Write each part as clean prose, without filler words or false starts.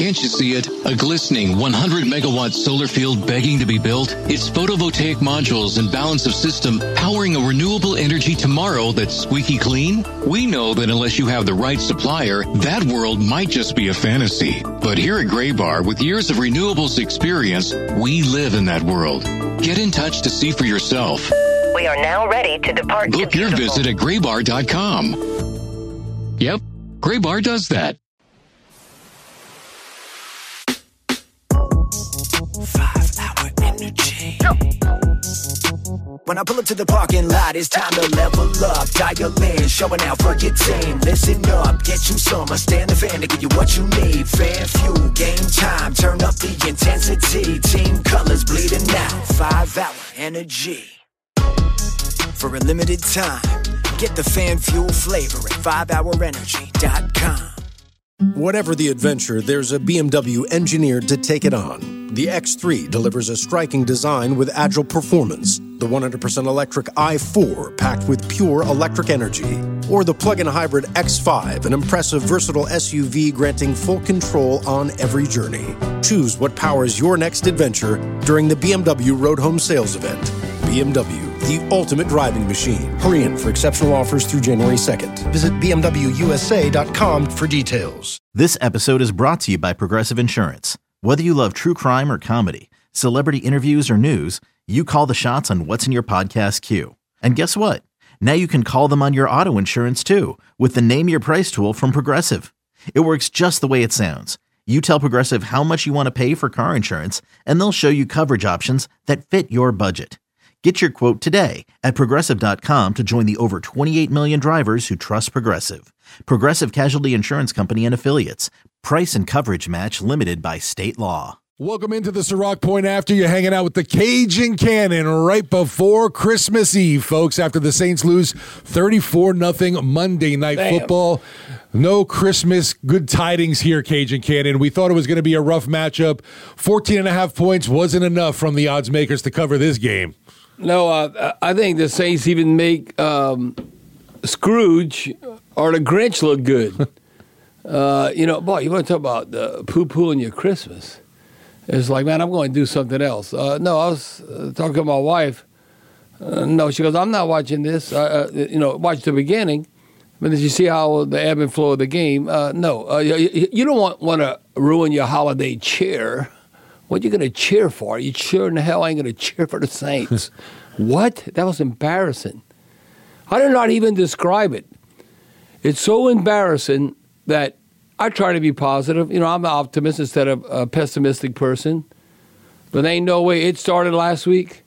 Can't you see it? A glistening 100-megawatt solar field begging to be built? It's photovoltaic modules and balance of system powering a renewable energy tomorrow that's squeaky clean? We know that unless you have the right supplier, that world might just be a fantasy. But here at Graybar, with years of renewables experience, we live in that world. Get in touch to see for yourself. We are now ready to depart. Book your visit at graybar.com. Yep, Graybar does that. 5-hour energy. When I pull up to the parking lot, it's time to level up. Dial in, showing out for your team. Listen up, get you some. I stand the fan to give you what you need. Fan fuel, game time, turn up the intensity. Team colors bleeding out. 5-hour energy. For a limited time, get the fan fuel flavor at 5hourenergy.com. Whatever the adventure, there's a BMW engineered to take it on. The X3 delivers a striking design with agile performance. The 100% electric i4 packed with pure electric energy. Or the plug-in hybrid X5, an impressive versatile SUV granting full control on every journey. Choose what powers your next adventure during the BMW Road Home Sales Event. BMW, the ultimate driving machine. Hurry in for exceptional offers through January 2nd. Visit BMWUSA.com for details. This episode is brought to you by Progressive Insurance. Whether you love true crime or comedy, celebrity interviews or news, you call the shots on what's in your podcast queue. And guess what? Now you can call them on your auto insurance too with the Name Your Price tool from Progressive. It works just the way it sounds. You tell Progressive how much you want to pay for car insurance, and they'll show you coverage options that fit your budget. Get your quote today at Progressive.com to join the over 28 million drivers who trust Progressive. Progressive Casualty Insurance Company and Affiliates. Price and coverage match limited by state law. Welcome into the Ciroc Point After. You're hanging out with the Cajun Cannon right before Christmas Eve, folks, after the Saints lose 34-0 Monday Night Football. No Christmas good tidings here, Cajun Cannon. We thought it was going to be a rough matchup. 14.5 points wasn't enough from the odds makers to cover this game. No, I think the Saints even make Scrooge or the Grinch look good. Boy, you want to talk about poo-pooing your Christmas. It's like, man, I'm going to do something else. No, I was talking to my wife. No, she goes, I'm not watching this. Watch the beginning. But did you see how the ebb and flow of the game? No, you don't want to ruin your holiday cheer. What are you going to cheer for? You sure in the hell ain't going to cheer for the Saints. What? That was embarrassing. I did not even describe it. It's so embarrassing that I try to be positive. I'm an optimist instead of a pessimistic person. But there ain't no way. It started last week,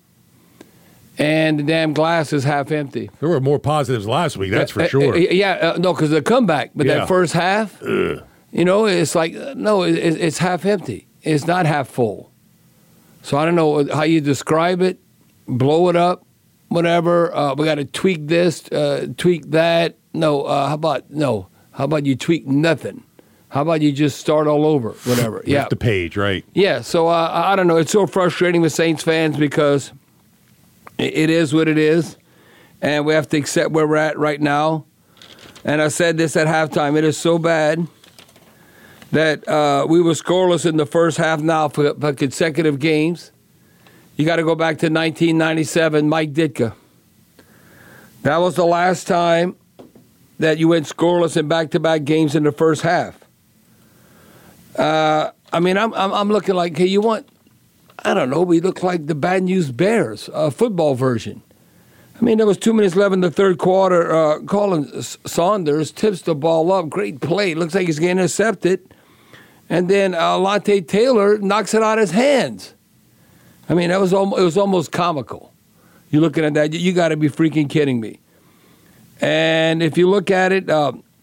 and the damn glass is half empty. There were more positives last week, that's for sure. No, because the comeback. But that first half, it's like, no, it's half empty. It's not half full. So I don't know how you describe it. Blow it up, whatever. We got to tweak this, tweak that. No, how about you tweak nothing? How about you just start all over, whatever. Lift the page, right. Yeah, so I don't know. It's so frustrating with Saints fans because it is what it is, and we have to accept where we're at right now. And I said this at halftime. It is so bad that we were scoreless in the first half now for consecutive games. You got to go back to 1997, Mike Ditka. That was the last time that you went scoreless in back-to-back games in the first half. I'm looking like, hey, we look like the Bad News Bears, football version. There was 2 minutes left in the third quarter. Colin Saunders tips the ball up. Great play. Looks like he's getting intercepted. And then Alontae Taylor knocks it out of his hands. It was almost comical. You're looking at that. You got to be freaking kidding me. And if you look at it,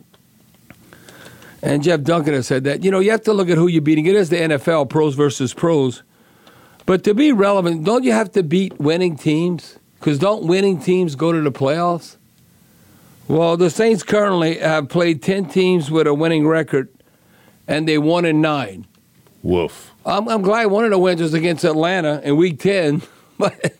and Jeff Duncan has said that, you have to look at who you're beating. It is the NFL, pros versus pros. But to be relevant, don't you have to beat winning teams? Because don't winning teams go to the playoffs? Well, the Saints currently have played 10 teams with a winning record, and they 1-9. Woof. I'm glad one of the wins was against Atlanta in Week 10. But,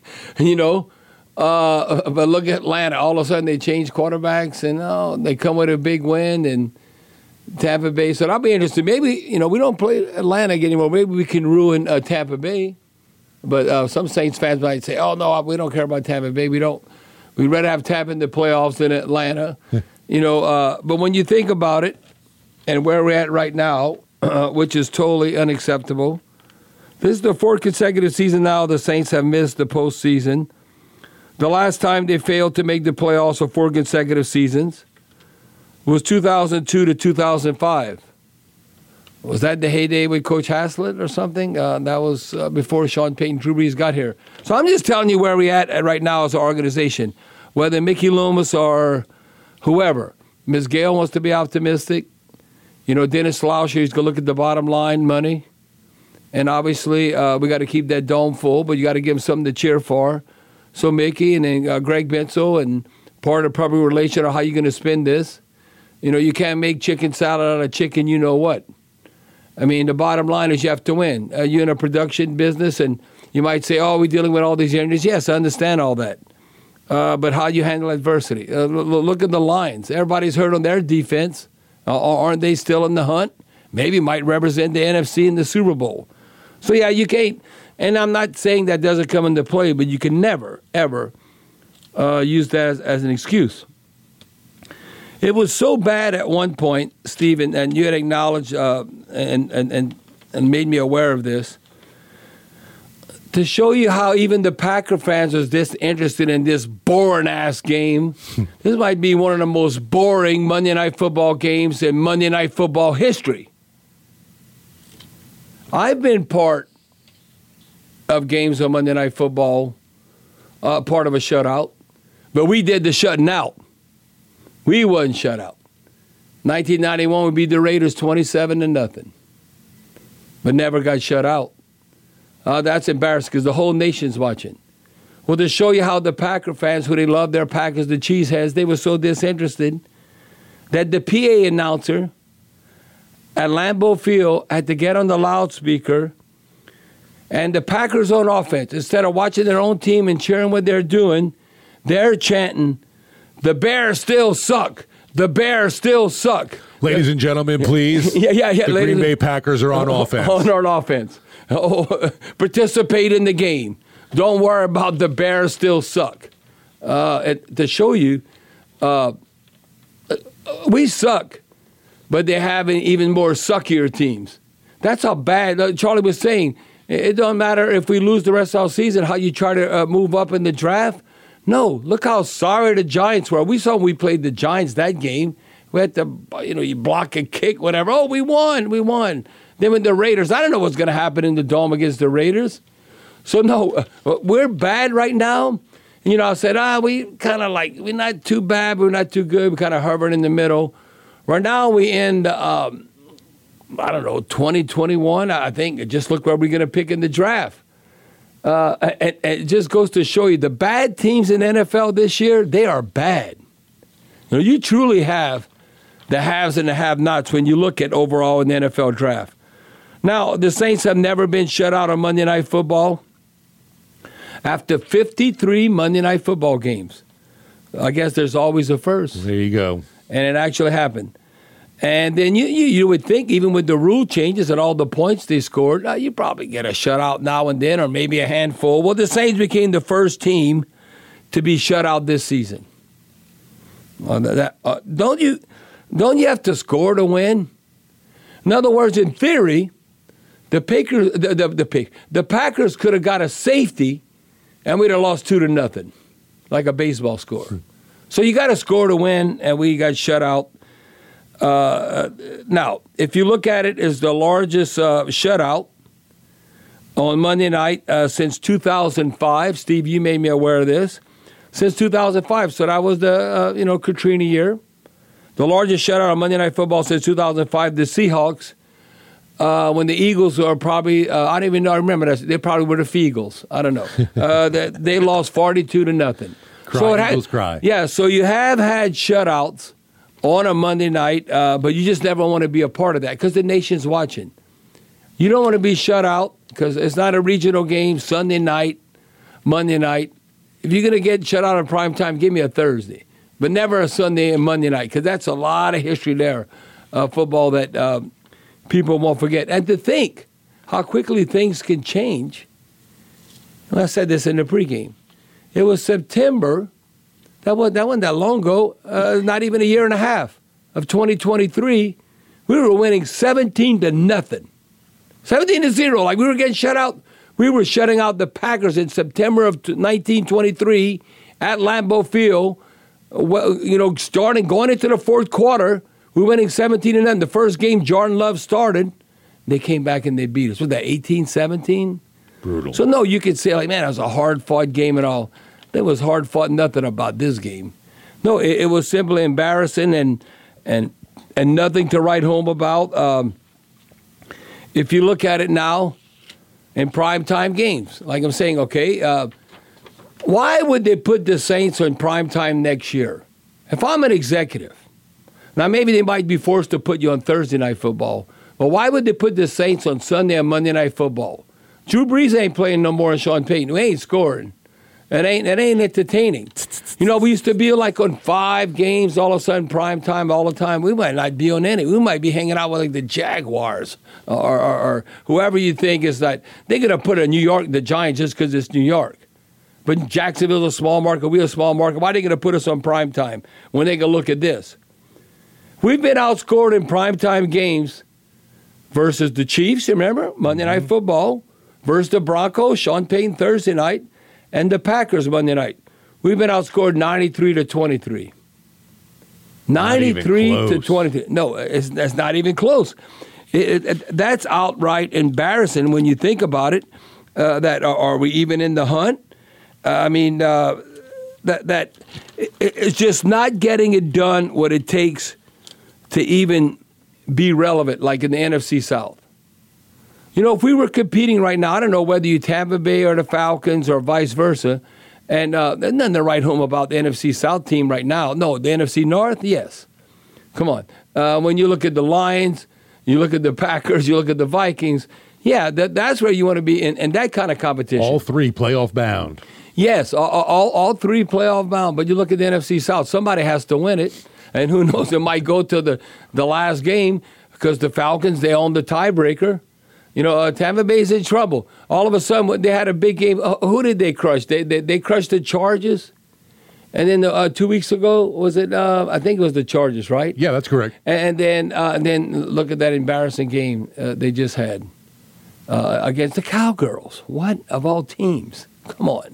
but look at Atlanta. All of a sudden, they change quarterbacks, and they come with a big win, and Tampa Bay. So I'll be interested. Maybe, we don't play Atlanta anymore. Maybe we can ruin Tampa Bay. But some Saints fans might say, oh, no, we don't care about Tampa Bay. We'd rather have Tampa in the playoffs than Atlanta. But when you think about it and where we're at right now, which is totally unacceptable, this is the fourth consecutive season now the Saints have missed the postseason. The last time they failed to make the playoffs for 4 consecutive seasons was 2002 to 2005. Was that the heyday with Coach Haslett or something? That was before Sean Payton, Drew Brees got here. So I'm just telling you where we're at right now as an organization. Whether Mickey Loomis or whoever. Ms. Gale wants to be optimistic. Dennis Lauscher, he's going to look at the bottom line, money. And obviously, we got to keep that dome full, but you got to give him something to cheer for. So Mickey and then Greg Bensel and part of the public relation of how you're going to spend this. You can't make chicken salad out of chicken, you know what. I mean, the bottom line is you have to win. You're in a production business, and you might say, oh, we're dealing with all these injuries. Yes, I understand all that. But how you handle adversity. Look at the Lions. Everybody's hurt on their defense. Aren't they still in the hunt? Maybe might represent the NFC in the Super Bowl. So, yeah, you can't. And I'm not saying that doesn't come into play, but you can never, ever use that as an excuse. It was so bad at one point, Stephen, and you had acknowledged and made me aware of this, to show you how even the Packer fans was disinterested in this boring-ass game. This might be one of the most boring Monday Night Football games in Monday Night Football history. I've been part of games on Monday Night Football, part of a shutout, but we did the shutting out. We wasn't shut out. 1991, we beat the Raiders 27-0, but never got shut out. That's embarrassing because the whole nation's watching. Well, to show you how the Packer fans, who they love their Packers, the cheeseheads, they were so disinterested that the PA announcer at Lambeau Field had to get on the loudspeaker, and the Packers on offense, instead of watching their own team and cheering what they're doing, they're chanting, "The Bears still suck. The Bears still suck." Ladies and gentlemen, please. Yeah. The Green Bay Packers are on offense. On offense. Participate in the game. Don't worry about the Bears still suck. To show you, we suck, but they have even more suckier teams. That's how bad. Charlie was saying, it don't matter if we lose the rest of our season, how you try to move up in the draft. No, look how sorry the Giants were. We saw when we played the Giants that game. We had to, you block a kick, whatever. Oh, we won. Then with the Raiders, I don't know what's going to happen in the Dome against the Raiders. So, no, we're bad right now. I said, we kind of we're not too bad, but we're not too good. We're kind of hovering in the middle. Right now we end, 2021, I think. Just look where we're going to pick in the draft. And it just goes to show you the bad teams in NFL this year, they are bad. You truly have the haves and the have-nots when you look at overall in the NFL draft. Now, the Saints have never been shut out on Monday Night Football. After 53 Monday Night Football games, I guess there's always a first. There you go. And it actually happened. And then you would think, even with the rule changes and all the points they scored, you probably get a shutout now and then, or maybe a handful. Well, the Saints became the first team to be shut out this season. Don't you have to score to win? In other words, in theory, the Packers could have got a safety, and we'd have lost 2-0, like a baseball score. So you got to score to win, and we got shut out. Now, if you look at it as the largest shutout on Monday night since 2005, Steve, you made me aware of this. Since 2005, so that was the Katrina year. The largest shutout on Monday Night Football since 2005. The Seahawks, when the Eagles were probably I don't even know. I remember that they probably were the Feagles. I don't know. They lost 42-0. Eagles cry. Yeah, so you have had shutouts on a Monday night, but you just never want to be a part of that because the nation's watching. You don't want to be shut out because it's not a regional game, Sunday night, Monday night. If you're going to get shut out on prime time, give me a Thursday, but never a Sunday and Monday night because that's a lot of history there. football that people won't forget. And to think how quickly things can change. And I said this in the pregame. It was September. That wasn't that long ago. Not even a year and a half of 2023. We were winning 17-0. 17-0. Like we were getting shut out. We were shutting out the Packers in September of 1923 at Lambeau Field. Going into the fourth quarter, we were winning 17-0. The first game Jordan Love started, they came back and they beat us. Was that 18-17? Brutal. So no, you could say like, man, it was a hard-fought game and all. There was hard-fought nothing about this game. No, it was simply embarrassing and nothing to write home about. If you look at it now in primetime games, like I'm saying, okay, why would they put the Saints on primetime next year? If I'm an executive, now maybe they might be forced to put you on Thursday Night Football, but why would they put the Saints on Sunday and Monday Night Football? Drew Brees ain't playing no more than Sean Payton. We ain't scoring. It ain't entertaining. We used to be like on 5 games, all of a sudden, prime time, all the time. We might not be on any. We might be hanging out with like the Jaguars or whoever you think is that. They're going to put a New York, the Giants, just because it's New York. But Jacksonville's a small market. We're a small market. Why are they going to put us on prime time when they can look at this? We've been outscored in primetime games versus the Chiefs, remember? Monday Night Football. Versus the Broncos, Sean Payton Thursday night. And the Packers Monday night. We've been outscored 93-23. 93-23. No, that's not even close. That's outright embarrassing when you think about it. That are we even in the hunt? It's just not getting it done what it takes to even be relevant, like in the NFC South. If we were competing right now, I don't know whether you Tampa Bay or the Falcons or vice versa, and there's nothing to write home about the NFC South team right now. No, the NFC North, yes. Come on. When you look at the Lions, you look at the Packers, you look at the Vikings, yeah, that's where you want to be in that kind of competition. All 3 playoff bound. Yes, all 3 playoff bound, but you look at the NFC South, somebody has to win it, and who knows, it might go to the last game because the Falcons, they own the tiebreaker. Tampa Bay's in trouble. All of a sudden, they had a big game. Who did they crush? They crushed the Chargers. And then 2 weeks ago, was it? I think it was the Chargers, right? Yeah, that's correct. And then look at that embarrassing game they just had against the Cowgirls. What of all teams? Come on.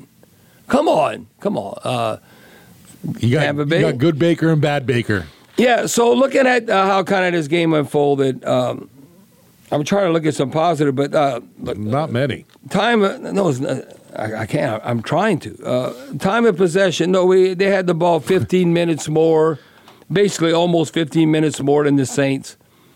You got good Baker and bad Baker. Yeah. So looking at how kind of this game unfolded. I'm trying to look at some positive, but not many. Time, I can't. I'm trying to. Time of possession. No, they had the ball 15 minutes more, basically almost 15 minutes more than the Saints.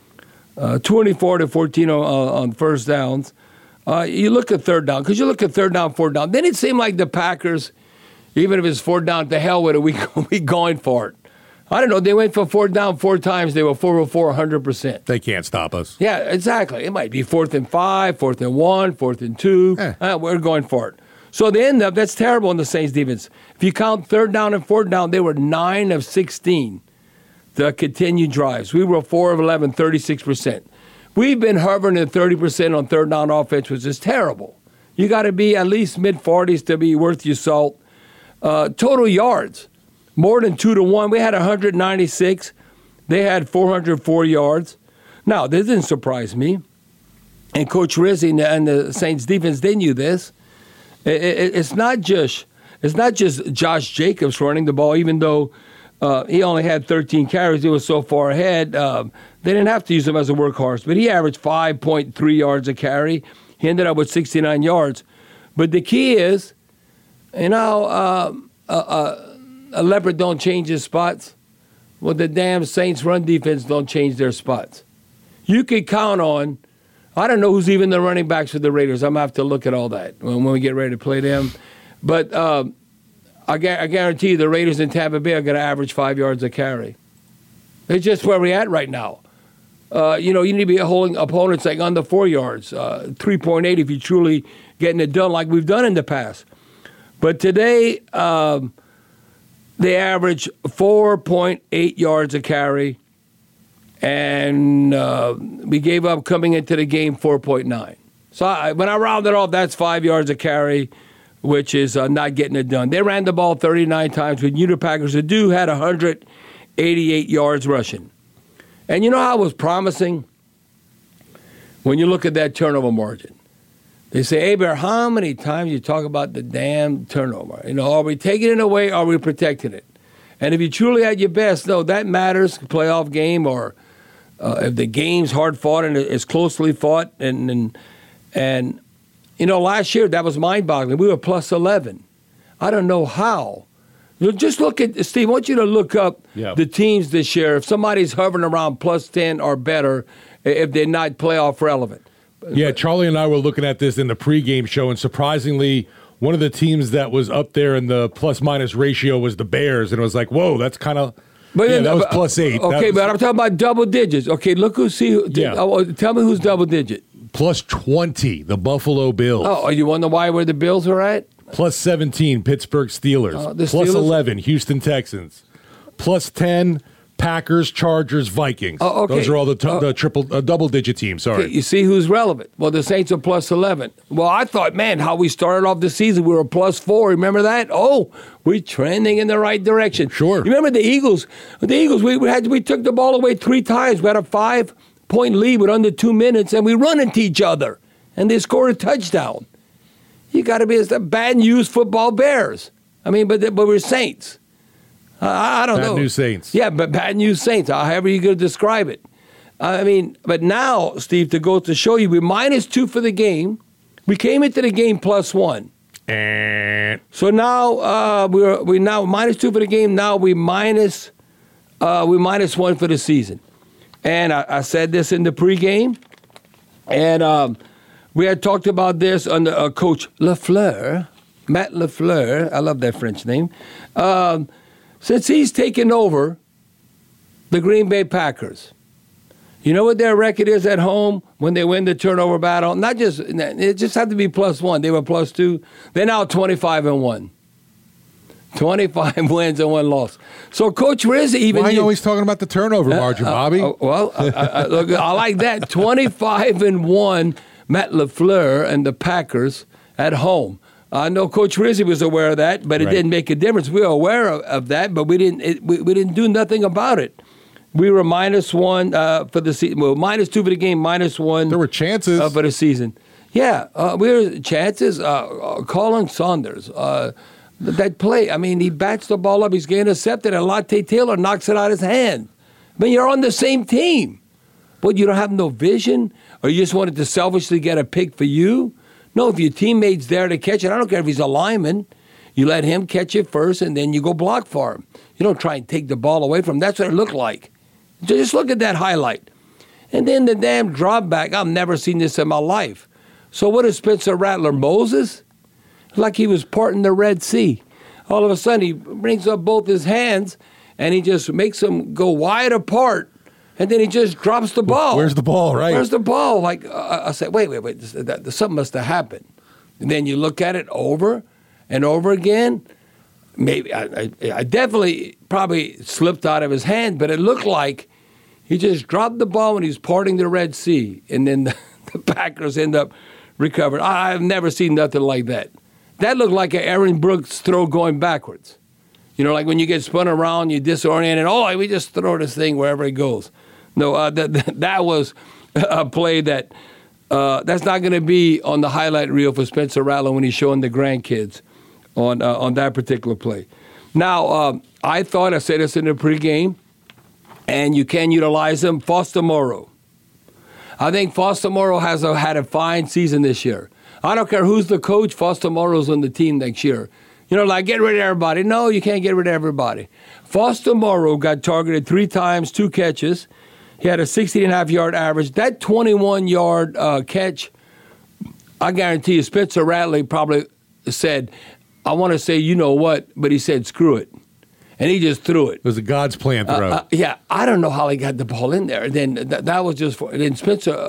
24-14 on first downs. You look at third down, because you look at third down, fourth down. Then it seemed like the Packers, even if it's fourth down, to hell with it, we going for it. I don't know. They went for fourth down 4 times. They were 4-4, 100%. They can't stop us. Yeah, exactly. It might be 4th and 5, 4th and 1, 4th and 2. We're going for it. So they end up, that's terrible in the Saints defense. If you count third down and fourth down, they were 9 of 16 to continue drives. We were 4 of 11, 36%. We've been hovering at 30% on third down offense, which is terrible. You got to be at least mid-40s to be worth your salt. Total yards. More than 2-1. We had 196. They had 404 yards. Now, this didn't surprise me. And Coach Rizzi and the Saints defense, they knew this. It's not just Josh Jacobs running the ball, even though he only had 13 carries. He was so far ahead. They didn't have to use him as a workhorse, but he averaged 5.3 yards a carry. He ended up with 69 yards. But the key is, a leopard don't change his spots. Well, the damn Saints run defense don't change their spots. You could count on, I don't know who's even the running backs for the Raiders. I'm going to have to look at all that when we get ready to play them. But I guarantee you the Raiders in Tampa Bay are going to average 5 yards a carry. It's just where we're at right now. You need to be holding opponents like under 4 yards, 3.8 if you're truly getting it done like we've done in the past. But today, they average 4.8 yards a carry, And we gave up coming into the game 4.9. So when I rounded off, that's 5 yards a carry, which is not getting it done. They ran the ball 39 times with Unit Packers. The dude had 188 yards rushing. And you know how it was promising? When you look at that turnover margin. They say, hey, Bear, how many times you talk about the damn turnover? You know, are we taking it away or are we protecting it? And if you truly at your best, no, that matters, playoff game, or if the game's hard fought and it's closely fought. And you know, last year, that was mind-boggling. We were plus 11. I don't know how. Just look at, Steve, I want you to look up the teams this year. If somebody's hovering around plus 10 or better, if they're not playoff relevant. Yeah, Charlie and I were looking at this in the pregame show, and surprisingly, one of the teams that was up there in the plus-minus ratio was the Bears, and it was like, whoa, that's kind of – that was plus 8. Okay, but I'm talking about double digits. Okay, look who tell me who's double digit. Plus 20, the Buffalo Bills. Oh, you wonder why where the Bills are at? Plus 17, Pittsburgh Steelers. Plus 11, Houston Texans. Plus 10, Packers, Chargers, Vikings. Oh, okay. Those are all the double-digit teams. Sorry. Okay, you see who's relevant. Well, the Saints are plus 11. Well, I thought, man, how we started off the season, we were plus 4. Remember that? Oh, we're trending in the right direction. Sure. You remember the Eagles? The Eagles, we took the ball away 3 times. We had a 5-point lead with under 2 minutes, and we run into each other, and they scored a touchdown. You got to be a bad news football Bears. I mean, but we're Saints. I don't know. Bad news Saints. Yeah, but bad news Saints, however you're going to describe it. I mean, but now, Steve, to go to show you, we're -2 for the game. We came into the game plus 1. So now we're now -2 for the game. Now we're minus 1 for the season. And I said this in the pregame, and we had talked about this under Coach LaFleur, Matt LaFleur. I love that French name. Since he's taken over the Green Bay Packers, you know what their record is at home when they win the turnover battle? It just had to be plus 1. They were plus 2. They're now 25-1. 25 wins and 1 loss. So Coach Rizzi even... Why are you always talking about the turnover margin, Bobby? Look, I like that. 25-1, Matt LaFleur and the Packers at home. I know Coach Rizzi was aware of that, but it didn't make a difference. We were aware of that, but we didn't do nothing about it. We were -1 for the season. Well, -2 for the game, -1. There were chances for the season. Yeah, we were chances. Colin Saunders, that play. I mean, he bats the ball up. He's getting intercepted, and Latte Taylor knocks it out of his hand. I mean, you're on the same team, but you don't have no vision, or you just wanted to selfishly get a pick for you. No, if your teammate's there to catch it, I don't care if he's a lineman, you let him catch it first and then you go block for him. You don't try and take the ball away from him. That's what it looked like. Just look at that highlight. And then the damn drop back, I've never seen this in my life. So what is Spencer Rattler, Moses? Like he was parting the Red Sea. All of a sudden he brings up both his hands and he just makes them go wide apart. And then he just drops the ball. Where's the ball, right? Where's the ball? Like, I said, wait. Something must have happened. And then you look at it over and over again. Maybe I definitely probably slipped out of his hand, but it looked like he just dropped the ball when he was parting the Red Sea. And then the Packers end up recovering. I've never seen nothing like that. That looked like an Aaron Brooks throw going backwards. You know, like when you get spun around, you disoriented. Oh, we just throw this thing wherever it goes. No, that was a play that's not going to be on the highlight reel for Spencer Rattler when he's showing the grandkids on that particular play. Now, I thought, I said this in the pregame, and you can utilize him, Foster Moreau. I think Foster Moreau has had a fine season this year. I don't care who's the coach, Foster Moreau's on the team next year. You know, like, get rid of everybody. No, you can't get rid of everybody. Foster Moreau got targeted 3 times, 2 catches. He had a 16.5-yard average. That 21-yard catch, I guarantee you, Spencer Rattler probably said, I want to say you know what, but he said screw it. And he just threw it. It was a God's plan throw. Yeah, I don't know how he got the ball in there. Then that was just for, then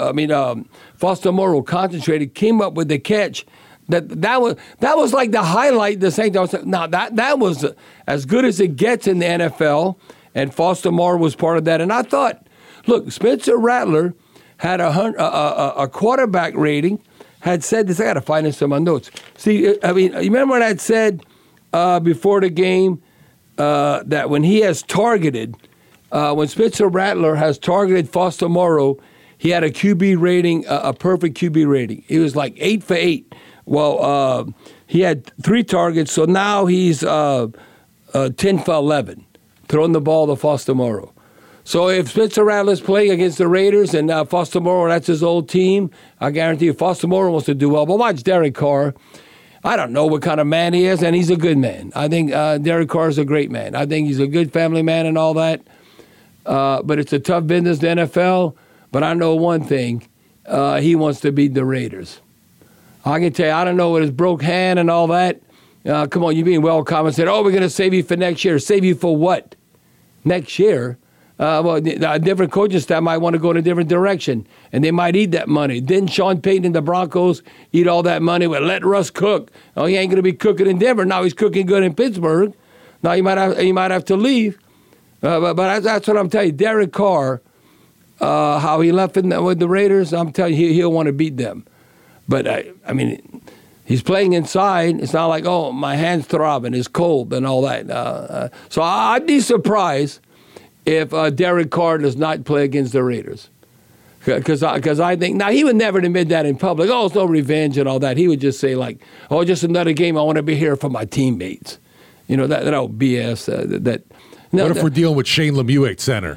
Foster Moreau concentrated, came up with the catch. That was like the highlight. The Saints. Now that was as good as it gets in the NFL, and Foster Moreau was part of that. And I thought, Look, Spencer Rattler had a quarterback rating, had said this. I got to find this in my notes. See, I mean, you remember when I said before the game that when he has targeted, when Spencer Rattler has targeted Foster Moreau, he had a QB rating, a perfect QB rating. He was like 8 for 8. Well, he had 3 targets, so now he's 10 for 11, throwing the ball to Foster Moreau. So if Spencer Rattler's playing against the Raiders and Foster Moreau, that's his old team, I guarantee you Foster Moreau wants to do well. But watch Derek Carr. I don't know what kind of man he is, and he's a good man. I think Derek Carr is a great man. I think he's a good family man and all that. But it's a tough business, the NFL. But I know one thing. He wants to beat the Raiders. I can tell you, I don't know with his broke hand and all that. Come on, you being welcome and said, oh, we're going to save you for next year. Save you for what? Next year? Well, a different coaching staff might want to go in a different direction, and they might eat that money. Didn't Sean Payton and the Broncos eat all that money? Well, let Russ cook. Oh, he ain't going to be cooking in Denver. Now he's cooking good in Pittsburgh. Now he might have to leave. But that's what I'm telling you. Derek Carr, how he left with the Raiders, I'm telling you, he'll want to beat them. But, I mean, he's playing inside. It's not like, oh, my hand's throbbing, it's cold and all that. So I'd be surprised if Derek Carr does not play against the Raiders. Because I think, now he would never admit that in public. Oh, it's no revenge and all that. He would just say like, oh, just another game. I want to be here for my teammates. You know, that old BS. What if we're dealing with Shane Lemieux at center?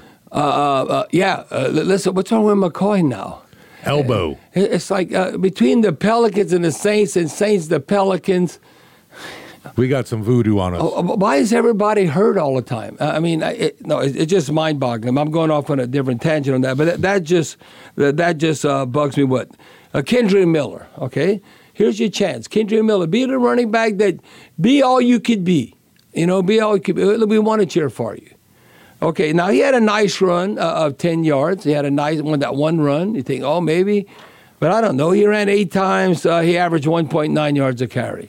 Listen, what's wrong with McCoy now? Elbow. It's like between the Pelicans and Saints, the Pelicans. We got some voodoo on us. Why is everybody hurt all the time? I mean, it's just mind-boggling. I'm going off on a different tangent on that, but that just bugs me. What? Kendre Miller, okay? Here's your chance. Kendre Miller, be the running back be all you could be. You know, be all you could be. We want to cheer for you. Okay, now he had a nice run of 10 yards. He had a nice one run. You think, oh, maybe. But I don't know. He ran 8 times. He averaged 1.9 yards a carry.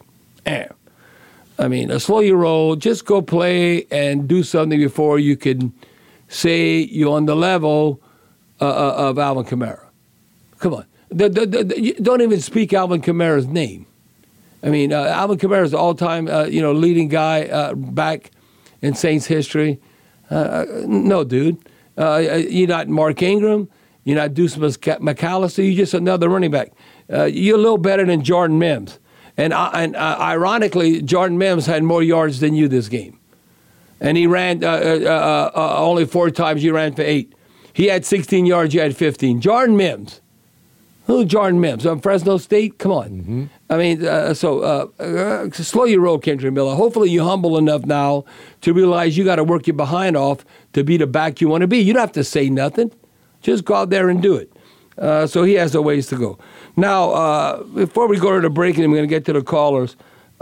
I mean, slow your roll. Just go play and do something before you can say you're on the level of Alvin Kamara. Come on. Don't even speak Alvin Kamara's name. I mean, Alvin Kamara is the all-time, leading guy back in Saints history. No, dude. You're not Mark Ingram. You're not Deuce McAllister. You're just another running back. You're a little better than Jordan Mims. And ironically, Jordan Mims had more yards than you this game. And he ran only 4 times. You ran for 8. He had 16 yards. You had 15. Jordan Mims. Who's Jordan Mims? Fresno State? Come on. Mm-hmm. I mean, slow your roll, Kendre Miller. Hopefully you're humble enough now to realize you got to work your behind off to be the back you want to be. You don't have to say nothing. Just go out there and do it. So he has a ways to go. Now, before we go to the break, and I'm going to get to the callers,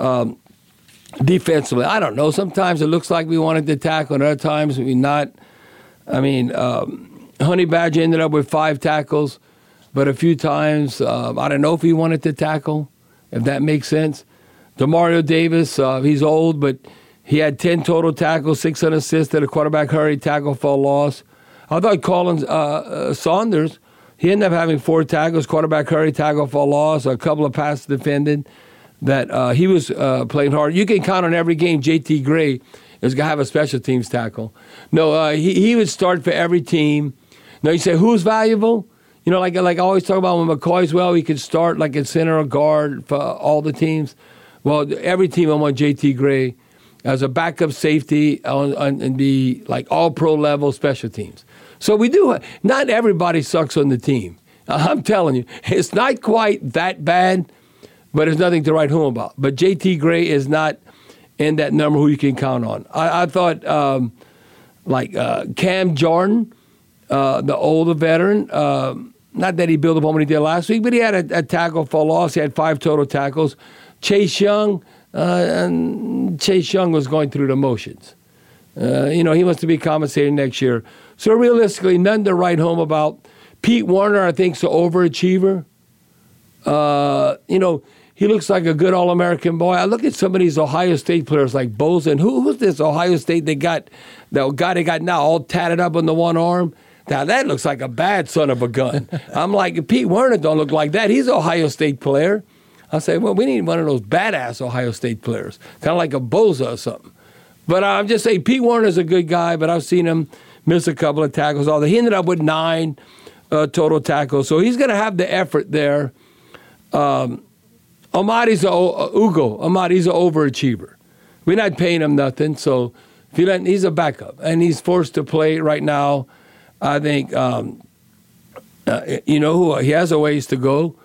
defensively, I don't know. Sometimes it looks like we wanted to tackle, and other times we not. I mean, Honey Badger ended up with 5 tackles, but a few times, I don't know if he wanted to tackle, if that makes sense. Demario Davis, he's old, but he had 10 total tackles, 6 unassisted, a quarterback hurry, tackle for a loss. I thought Colin Saunders, he ended up having 4 tackles, quarterback hurry, tackle for a loss, a couple of passes defended. That he was playing hard. You can count on every game J.T. Gray is going to have a special teams tackle. No, he would start for every team. Now, you say, who's valuable? You know, like I always talk about when McCoy's well, he could start like at center or guard for all the teams. Well, every team I want J.T. Gray as a backup safety and be like all-pro level special teams. So we do. Not everybody sucks on the team. I'm telling you, it's not quite that bad, but there's nothing to write home about. But J.T. Gray is not in that number who you can count on. I thought Cam Jordan, the older veteran, not that he built upon what he did last week, but he had a tackle for loss. He had 5 total tackles. Chase Young was going through the motions. He wants to be compensated next year. So realistically, nothing to write home about. Pete Warner, I think, is an overachiever. He looks like a good All-American boy. I look at some of these Ohio State players like Bozen. Who's this Ohio State they got now all tatted up on the one arm? Now, that looks like a bad son of a gun. I'm like, Pete Werner don't look like that. He's an Ohio State player. I say, well, we need one of those badass Ohio State players, kind of like a Boza or something. But I'm just saying, Pete Werner's a good guy, but I've seen him miss a couple of tackles. Although he ended up with 9 total tackles, so he's going to have the effort there. Amadi's an overachiever. We're not paying him nothing, so if you let, he's a backup, and he's forced to play right now. I think, you know, he has a ways to go.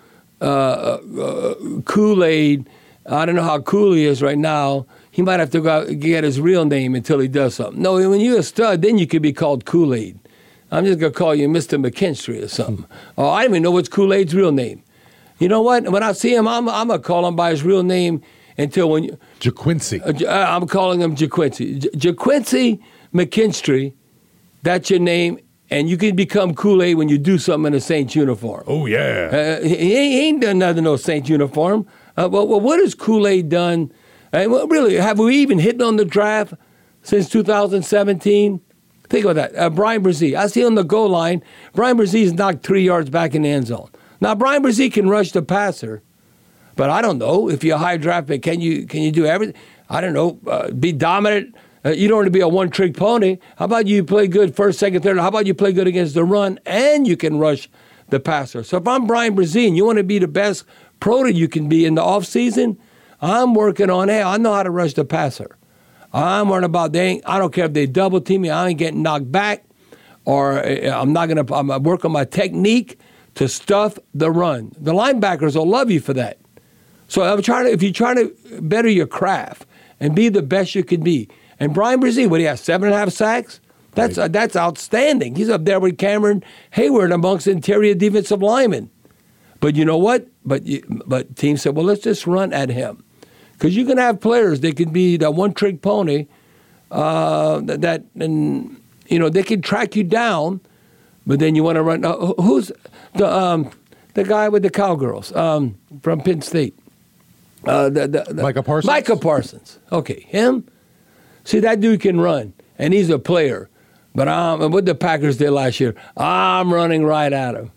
Kool-Aid, I don't know how cool he is right now. He might have to go out and get his real name until he does something. No, when you're a stud, then you could be called Kool-Aid. I'm just going to call you Mr. McKinstry or something. Oh, I don't even know what's Kool-Aid's real name. You know what? When I see him, I'm going to call him by his real name until when you... JaQuincy. I'm calling him JaQuincy. JaQuincy McKinstry, that's your name, and you can become Kool-Aid when you do something in a Saints uniform. Oh, yeah. He ain't done nothing in no Saints uniform. Well, what has Kool-Aid done? Really, have we even hit on the draft since 2017? Think about that. Brian Brzee. I see on the goal line, Brian Brzee's knocked 3 yards back in the end zone. Now, Brian Brzee can rush the passer, but I don't know. If you're a high draft pick, can you do everything? I don't know. Be dominant. You don't want to be a one-trick pony. How about you play good first, second, third? How about you play good against the run and you can rush the passer? So if I'm Brian Brzee and you want to be the best pro that you can be in the offseason, I'm working on, hey, I know how to rush the passer. I'm worrying about I don't care if they double team me, I ain't getting knocked back, or I'm working on my technique to stuff the run. The linebackers will love you for that. So if you're trying to better your craft and be the best you can be. And Brian Brzee, what do you have, 7.5 sacks? That's outstanding. He's up there with Cameron Hayward amongst interior defensive linemen. But you know what? But teams said, well, let's just run at him. Because you can have players that can be that one-trick pony they can track you down, but then you want to run. Who's the guy with the Cowgirls from Penn State? Micah Parsons? Micah Parsons. Okay, him. See, that dude can run, and he's a player. But what the Packers did last year, I'm running right at him.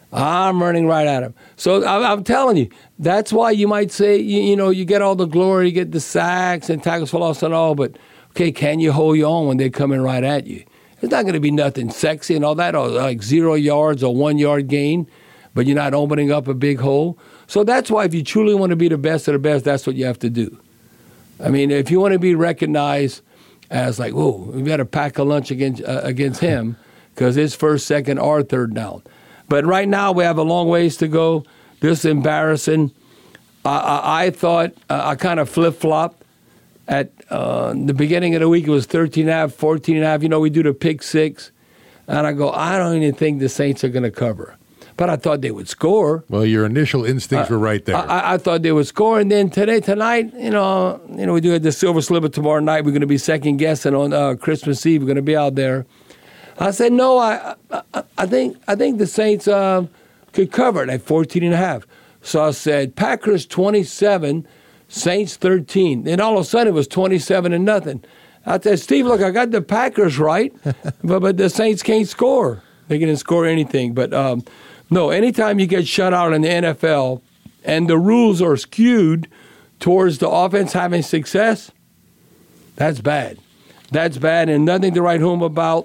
So I'm telling you, that's why you might say, you get all the glory, you get the sacks and tackles for loss and all, but, okay, can you hold your own when they're coming right at you? It's not going to be nothing sexy and all that, or like 0 yards or 1 yard gain, but you're not opening up a big hole. So that's why if you truly want to be the best of the best, that's what you have to do. I mean, if you want to be recognized as like, whoa, we got to pack a lunch against him because it's first, second, or third down. But right now, we have a long ways to go. This is embarrassing. I thought I kind of flip-flopped. At the beginning of the week, it was 13.5, 14.5. We do the pick six. And I go, I don't even think the Saints are going to cover. But I thought they would score. Well, your initial instincts were right there. I thought they would score. And then tonight, we do the Silver Sliver tomorrow night. We're going to be second-guessing on Christmas Eve. We're going to be out there. I said, no, I think the Saints could cover it at 14.5. So I said, Packers 27, Saints 13. Then all of a sudden it was 27-0. I said, Steve, look, I got the Packers right, but the Saints can't score. They can't score anything. But no, anytime you get shut out in the NFL and the rules are skewed towards the offense having success, that's bad. That's bad and nothing to write home about.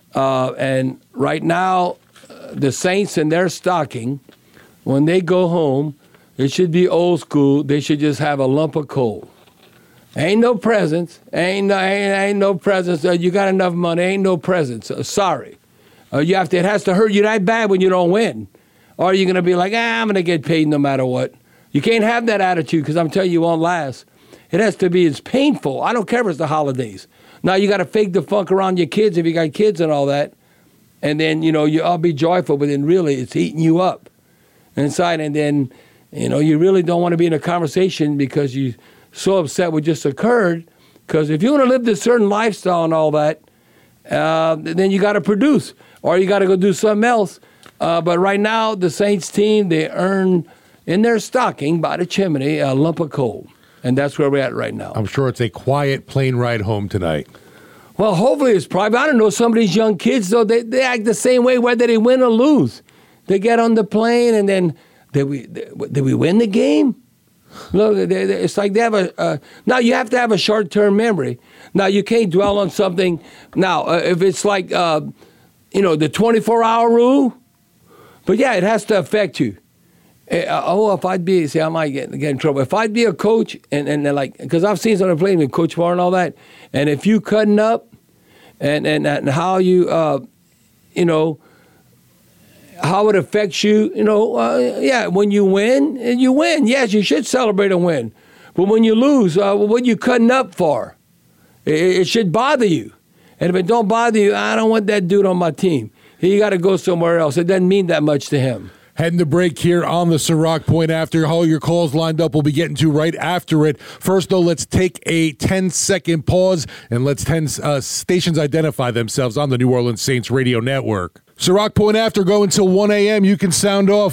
And right now, the Saints in their stocking, when they go home, it should be old school. They should just have a lump of coal. Ain't no presents. Ain't no presents. You got enough money. Ain't no presents. Sorry. It has to hurt you that bad when you don't win. Or you're going to be like, I'm going to get paid no matter what. You can't have that attitude because I'm telling you, it won't last. It has to be, it's painful. I don't care if it's the holidays. Now you got to fake the funk around your kids if you got kids and all that. And then, I'll be joyful, but then really it's eating you up inside. And then, you really don't want to be in a conversation because you're so upset what just occurred. Because if you want to live this certain lifestyle and all that, then you got to produce or you got to go do something else. But right now, the Saints team, they earn in their stocking by the chimney a lump of coal. And that's where we're at right now. I'm sure it's a quiet plane ride home tonight. Well, hopefully it's private. I don't know. Some of these young kids, though, they act the same way whether they win or lose. They get on the plane and then, did we win the game? Look, it's like they have now you have to have a short-term memory. Now, you can't dwell on something. Now, if it's like, the 24-hour rule, but yeah, it has to affect you. If I'd be, I might get in trouble. If I'd be a coach, and like, because I've seen some of the players with Coach Barr and all that, and if you cutting up, and how you, how it affects you, when you win, you win. Yes, you should celebrate a win. But when you lose, what are you cutting up for? It should bother you. And if it don't bother you, I don't want that dude on my team. You got to go somewhere else. It doesn't mean that much to him. Heading to break here on the Ciroc Point After. All your calls lined up. We'll be getting to right after it. First, though, let's take a 10-second pause and let's 10 stations identify themselves on the New Orleans Saints radio network. Ciroc Point After, go until 1 a.m. You can sound off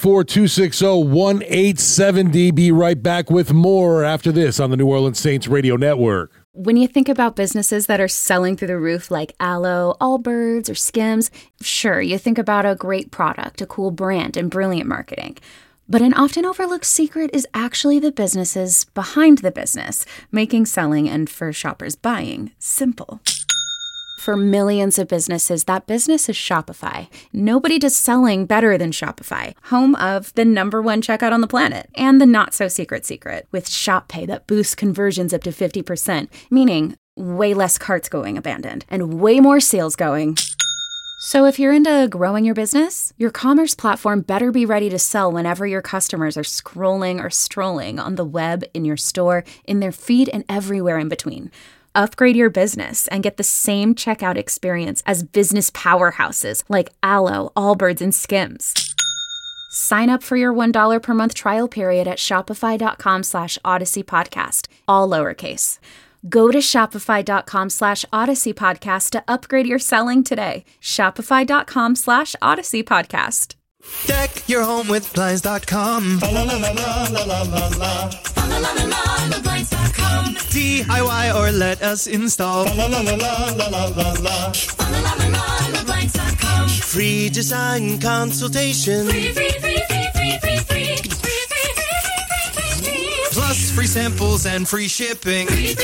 504-260-1870. Be right back with more after this on the New Orleans Saints radio network. When you think about businesses that are selling through the roof like Aloe, Allbirds, or Skims, sure, you think about a great product, a cool brand, and brilliant marketing. But an often overlooked secret is actually the businesses behind the business, making selling and for shoppers buying simple. For millions of businesses, that business is Shopify. Nobody does selling better than Shopify, home of the #1 checkout on the planet, and the not-so-secret secret, with Shop Pay that boosts conversions up to 50%, meaning way less carts going abandoned, and way more sales going. So if you're into growing your business, your commerce platform better be ready to sell whenever your customers are scrolling or strolling on the web, in your store, in their feed, and everywhere in between. Upgrade your business and get the same checkout experience as business powerhouses like Aloe, Allbirds, and Skims. Sign up for your $1 per month trial period at shopify.com/Odyssey Podcast, all lowercase. Go to shopify.com /Odyssey Podcast to upgrade your selling today. Shopify.com /Odyssey Podcast. Deck your home with Blinds.com. DIY or let us install. Free design consultation. Plus free samples and free shipping.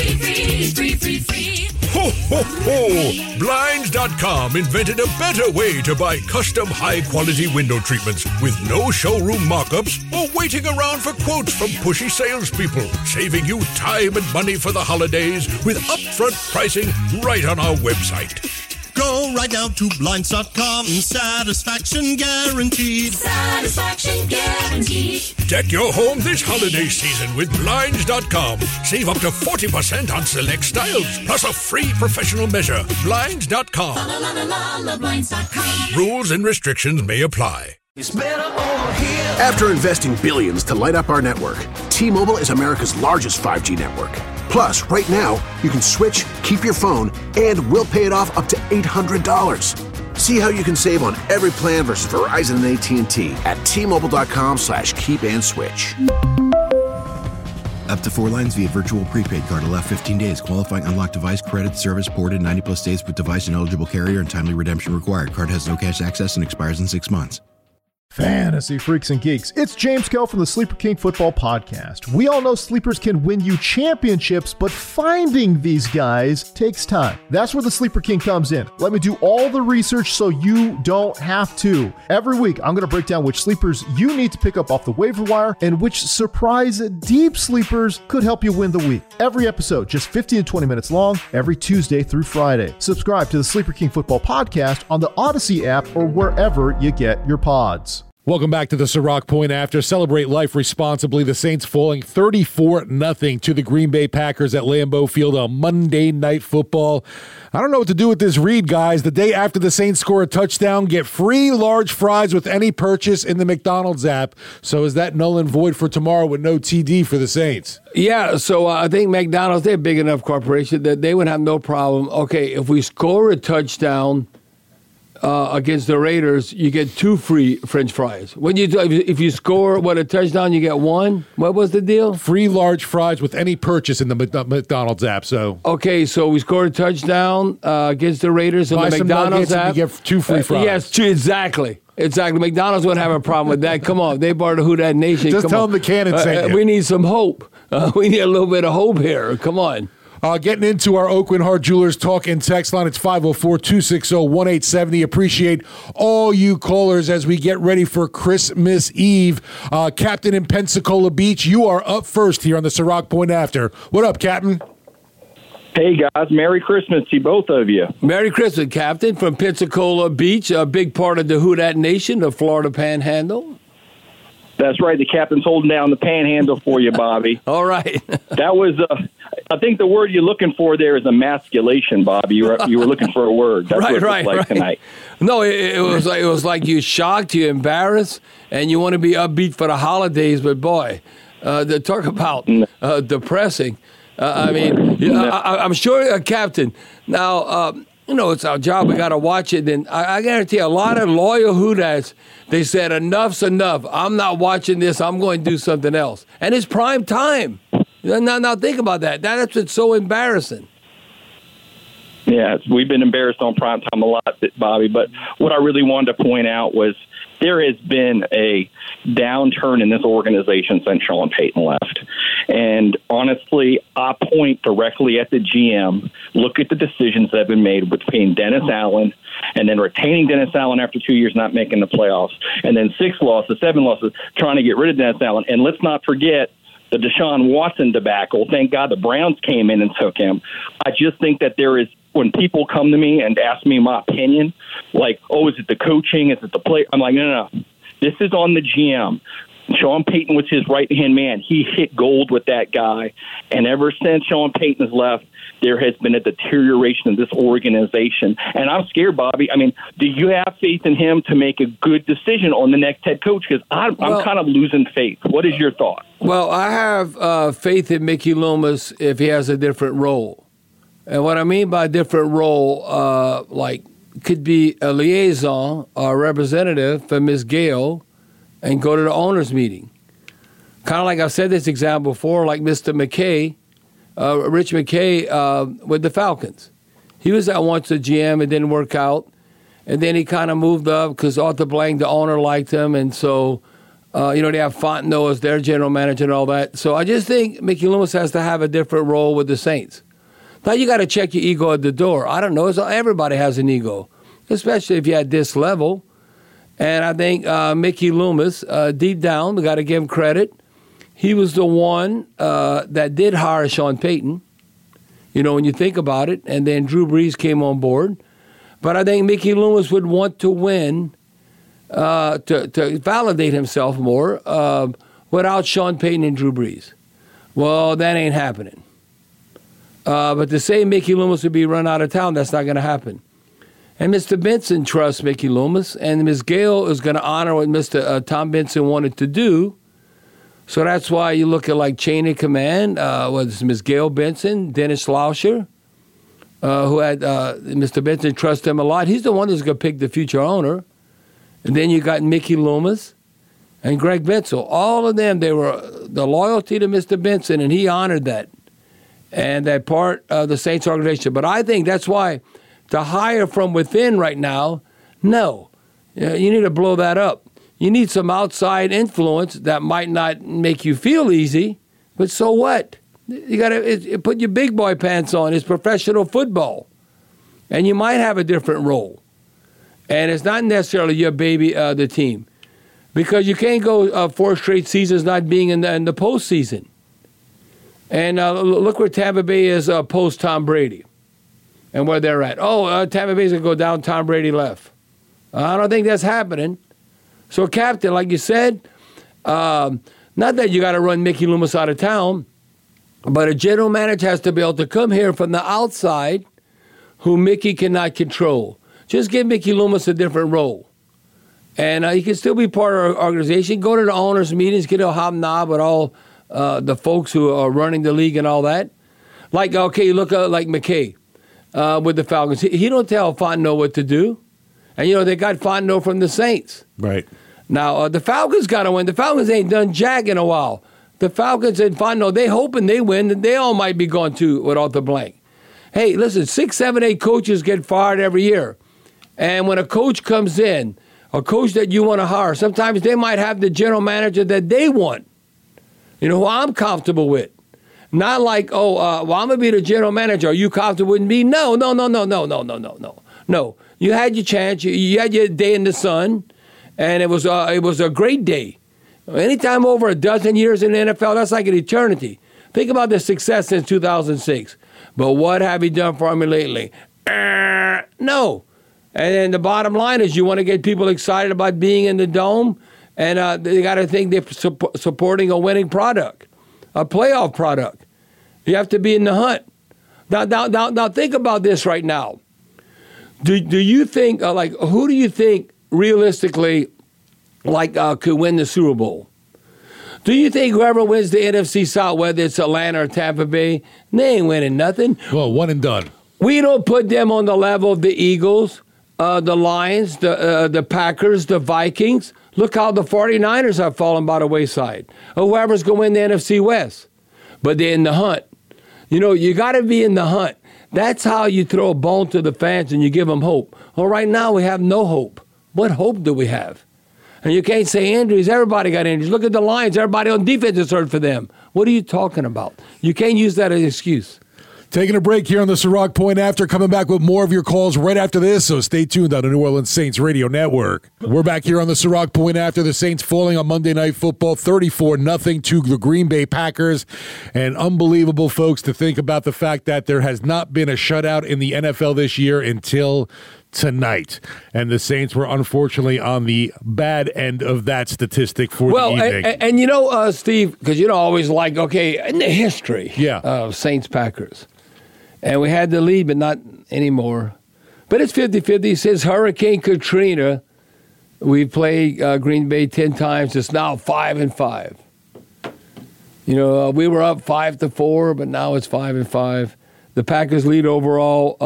Ho, ho, ho! Blinds.com invented a better way to buy custom high-quality window treatments with no showroom mock-ups or waiting around for quotes from pushy salespeople, saving you time and money for the holidays with upfront pricing right on our website. Go right now to Blinds.com. Satisfaction guaranteed. Satisfaction guaranteed. Deck your home this holiday season with Blinds.com. Save up to 40% on select styles, plus a free professional measure. Blinds.com. Blinds.com. Rules and restrictions may apply. After investing billions to light up our network, T-Mobile is America's largest 5G network. Plus, right now, you can switch, keep your phone, and we'll pay it off up to $800. See how you can save on every plan versus Verizon and AT&T at T-Mobile.com/keep-and-switch. Up to 4 lines via virtual prepaid card. Allow 15 days. Qualifying unlocked device credit service ported 90+ states with device and eligible carrier and timely redemption required. Card has no cash access and expires in 6 months. Fantasy freaks and geeks, it's James Kell from the Sleeper King Football Podcast. We all know sleepers can win you championships, but finding these guys takes time. That's where the Sleeper King comes in. Let me do all the research so you don't have to. Every week, I'm going to break down which sleepers you need to pick up off the waiver wire and which surprise deep sleepers could help you win the week. Every episode, just 15 to 20 minutes long, every Tuesday through Friday. Subscribe to the Sleeper King Football Podcast on the Odyssey app or wherever you get your pods. Welcome back to the Ciroc Point After. Celebrate life responsibly. The Saints falling 34-0 to the Green Bay Packers at Lambeau Field on Monday Night Football. I don't know what to do with this read, guys. The day after the Saints score a touchdown, get free large fries with any purchase in the McDonald's app. So is that null and void for tomorrow with no TD for the Saints? Yeah, so I think McDonald's, they're a big enough corporation that they would have no problem. Okay, if we score a touchdown, against the Raiders, you get 2 free French fries. If you score a touchdown, you get 1. What was the deal? Free large fries with any purchase in the McDonald's app. So okay, so we scored a touchdown against the Raiders on the McDonald's app. You get 2 free fries. Yes, exactly. McDonald's wouldn't have a problem with that. Come on, they part of Who Dat Nation. Just tell them the cannon sent you. We need some hope. We need a little bit of hope here. Come on. Getting into our Aucoin Hart Jewelers talk and text line, it's 504-260-1870. Appreciate all you callers as we get ready for Christmas Eve. Captain in Pensacola Beach, you are up first here on the Ciroc Point After. What up, Captain? Hey, guys. Merry Christmas to both of you. Merry Christmas, Captain, from Pensacola Beach, a big part of the Who Dat Nation, the Florida Panhandle. That's right. The captain's holding down the panhandle for you, Bobby. All right. That was, I think the word you're looking for there is emasculation, Bobby. You were looking for a word. That's what it was like tonight. No, it was like you shocked, you embarrassed, and you want to be upbeat for the holidays. But boy, to talk about depressing. I'm sure, Captain. Now, it's our job. We got to watch it. And I guarantee a lot of loyal Who-Dats, they said, enough's enough. I'm not watching this. I'm going to do something else. And it's prime time. Now think about that. That's what's so embarrassing. Yeah, we've been embarrassed on prime time a lot, Bobby. But what I really wanted to point out was there has been a downturn in this organization since Sean Payton left. And honestly, I point directly at the GM. Look at the decisions that have been made between Dennis Allen and then retaining Dennis Allen after 2 years not making the playoffs, and then 7 losses, trying to get rid of Dennis Allen. And let's not forget the Deshaun Watson debacle. Thank God the Browns came in and took him. I just think that there is, when people come to me and ask me my opinion, like, oh, is it the coaching? Is it the play? I'm like, no. This is on the GM. Sean Payton was his right-hand man. He hit gold with that guy. And ever since Sean Payton has left, there has been a deterioration of this organization. And I'm scared, Bobby. I mean, do you have faith in him to make a good decision on the next head coach? Because I'm kind of losing faith. What is your thought? Well, I have faith in Mickey Loomis if he has a different role. And what I mean by different role, could be a liaison or a representative for Ms. Gale and go to the owners' meeting. Kind of like I've said this example before, like Mr. McKay, Rich McKay with the Falcons. He was at once the GM. It didn't work out. And then he kind of moved up because Arthur Blank, the owner, liked him. And so, they have Fontenot as their general manager and all that. So I just think Mickey Loomis has to have a different role with the Saints. Now, you got to check your ego at the door. I don't know. Everybody has an ego, especially if you're at this level. And I think Mickey Loomis, deep down, we got to give him credit. He was the one that did hire Sean Payton, when you think about it. And then Drew Brees came on board. But I think Mickey Loomis would want to win to validate himself more without Sean Payton and Drew Brees. Well, that ain't happening. But to say Mickey Loomis would be run out of town, that's not going to happen. And Mr. Benson trusts Mickey Loomis, and Ms. Gale is going to honor what Mr. Tom Benson wanted to do. So that's why you look at like chain of command, was Ms. Gale Benson, Dennis Lauscher, who had Mr. Benson trust him a lot. He's the one that's going to pick the future owner. And then you got Mickey Loomis and Greg Bensel. All of them, they were the loyalty to Mr. Benson, and he honored that. And that part of the Saints organization. But I think that's why to hire from within right now, no. You need to blow that up. You need some outside influence that might not make you feel easy, but so what? You got to put your big boy pants on. It's professional football. And you might have a different role. And it's not necessarily your baby, the team. Because you can't go 4 straight seasons not being in the postseason. And look where Tampa Bay is post Tom Brady and where they're at. Tampa Bay's going to go down, Tom Brady left. I don't think that's happening. So, Captain, like you said, not that you got to run Mickey Loomis out of town, but a general manager has to be able to come here from the outside who Mickey cannot control. Just give Mickey Loomis a different role. And he can still be part of our organization. Go to the owners' meetings, get a hobnob with all the folks who are running the league and all that. Like, okay, look like McKay with the Falcons. He don't tell Fontenot what to do. And, they got Fontenot from the Saints. Right. Now, the Falcons got to win. The Falcons ain't done jack in a while. The Falcons and Fontenot, they hoping they win, and they all might be going too with Arthur Blank. Hey, listen, 6, 7, 8 coaches get fired every year. And when a coach comes in, a coach that you want to hire, sometimes they might have the general manager that they want, who I'm comfortable with. Not like, I'm going to be the general manager. Are you comfortable with me? No. No. You had your chance. You had your day in the sun, and it was a great day. Anytime over a dozen years in the NFL, that's like an eternity. Think about the success since 2006. But what have you done for me lately? No. And then the bottom line is you want to get people excited about being in the Dome, and they got to think they're supporting a winning product, a playoff product. You have to be in the hunt. Now think about this right now. Do you think, who do you think realistically, could win the Super Bowl? Do you think whoever wins the NFC South, whether it's Atlanta or Tampa Bay, they ain't winning nothing? Well, one and done. We don't put them on the level of the Eagles, the Lions, the Packers, the Vikings. Look how the 49ers have fallen by the wayside. Whoever's going to win the NFC West. But they're in the hunt. You got to be in the hunt. That's how you throw a bone to the fans and you give them hope. Well, right now we have no hope. What hope do we have? And you can't say injuries. Everybody got injuries. Look at the Lions. Everybody on defense is hurt for them. What are you talking about? You can't use that as an excuse. Taking a break here on the Ciroc Point After, coming back with more of your calls right after this, so stay tuned on the New Orleans Saints Radio Network. We're back here on the Ciroc Point After, the Saints falling on Monday Night Football 34-0 to the Green Bay Packers. And unbelievable, folks, to think about the fact that there has not been a shutout in the NFL this year until tonight. And the Saints were unfortunately on the bad end of that statistic for the evening. And Steve, because always like, in the history of Saints-Packers. And we had the lead, but not anymore. But it's 50-50. Since Hurricane Katrina, we've played Green Bay 10 times. It's now 5-5. We were up 5-4, but now it's 5-5. The Packers lead overall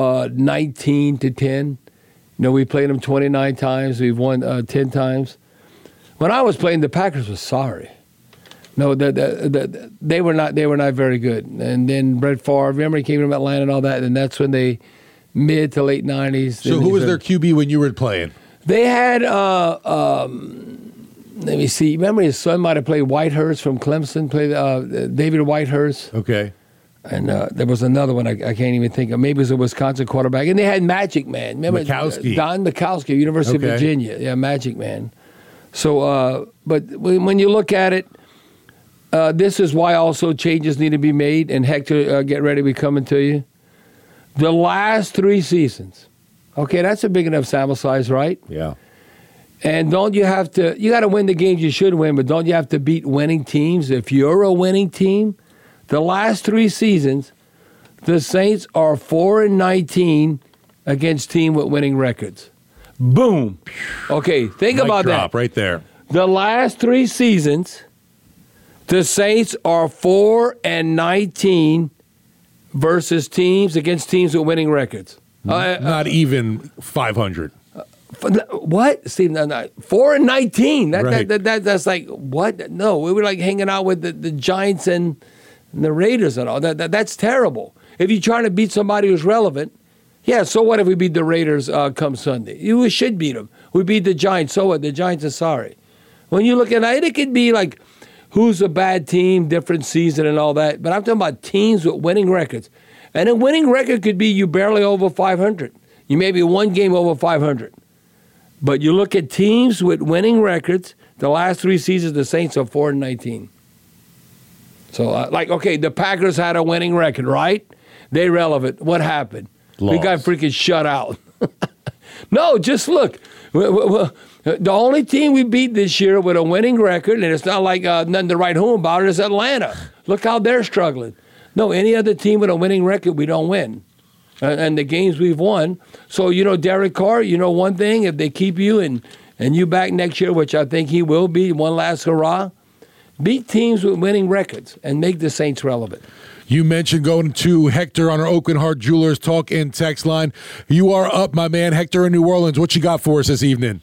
19-10. We played them 29 times. We've won 10 times. When I was playing, the Packers were sorry. No, they were not very good. And then Brett Favre, remember he came from Atlanta and all that, and that's when they mid to late 90s. So who was their QB when you were playing? They had, let me see, remember his son might have played Whitehurst from Clemson, played David Whitehurst. Okay. And there was another one I can't even think of. Maybe it was a Wisconsin quarterback. And they had Magic Man. Remember Mikowski. Don Mikowski, University of Virginia. Yeah, Magic Man. So, but when you look at it, this is why also changes need to be made. And Hector, get ready, we're coming to you. The last 3 seasons. Okay, that's a big enough sample size, right? Yeah. And don't you have to, you got to win the games you should win, but don't you have to beat winning teams? If you're a winning team, the last 3 seasons, the Saints are 4-19 against teams with winning records. Boom. Okay, think about that. Right there. The last 3 seasons, the Saints are 4-19 versus teams against teams with winning records. Not even 500. What, Steve? 4-19. Right. That's like what? No, we were like hanging out with the Giants and the Raiders and all that. That's terrible. If you're trying to beat somebody who's relevant, yeah. So what if we beat the Raiders come Sunday? We should beat them. We beat the Giants. So what? The Giants are sorry. When you look at it, it could be like who's a bad team, different season and all that. But I'm talking about teams with winning records. And a winning record could be you barely over 500. You may be 1 game over 500. But you look at teams with winning records, the last 3 seasons, the Saints are 4-19. So, the Packers had a winning record, right? They relevant. What happened? Lost. We got freaking shut out. No, just look. The only team we beat this year with a winning record, and it's not like nothing to write home about it, is Atlanta. Look how they're struggling. No, any other team with a winning record, we don't win. And the games we've won. So, Derek Carr, one thing, if they keep you and you back next year, which I think he will be, one last hurrah, beat teams with winning records and make the Saints relevant. You mentioned going to Hector on our Oakland Heart Jewelers talk and text line. You are up, my man. Hector in New Orleans. What you got for us this evening?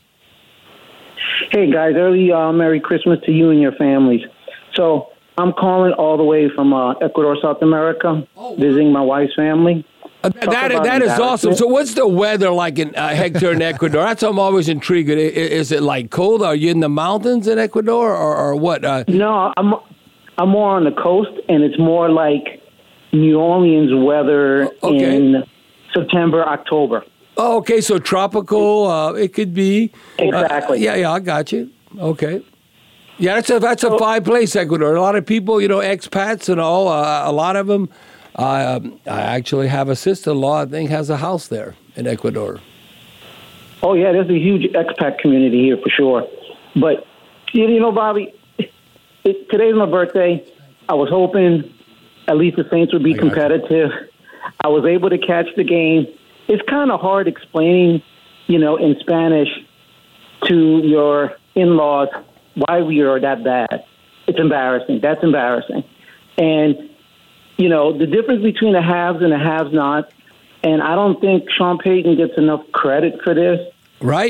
Hey, guys. Early Merry Christmas to you and your families. So I'm calling all the way from Ecuador, South America, visiting my wife's family. That is awesome. So what's the weather like in Hector in Ecuador? That's I'm always intrigued. Is it like cold? Are you in the mountains in Ecuador or what? No, I'm more on the coast, and it's more like New Orleans weather in September, October. Oh, okay. So tropical, it could be. Exactly. Yeah, I got you. Okay. Yeah, that's a fine place, Ecuador. A lot of people, expats and all, a lot of them. I actually have a sister-in-law, I think, has a house there in Ecuador. Oh, yeah, there's a huge expat community here for sure. But, Bobby, today's my birthday. I was hoping at least the Saints would be competitive. I was able to catch the game. It's kind of hard explaining, in Spanish to your in-laws why we are that bad. It's embarrassing. That's embarrassing. And the difference between the haves and the have-nots, and I don't think Sean Payton gets enough credit for this. Right.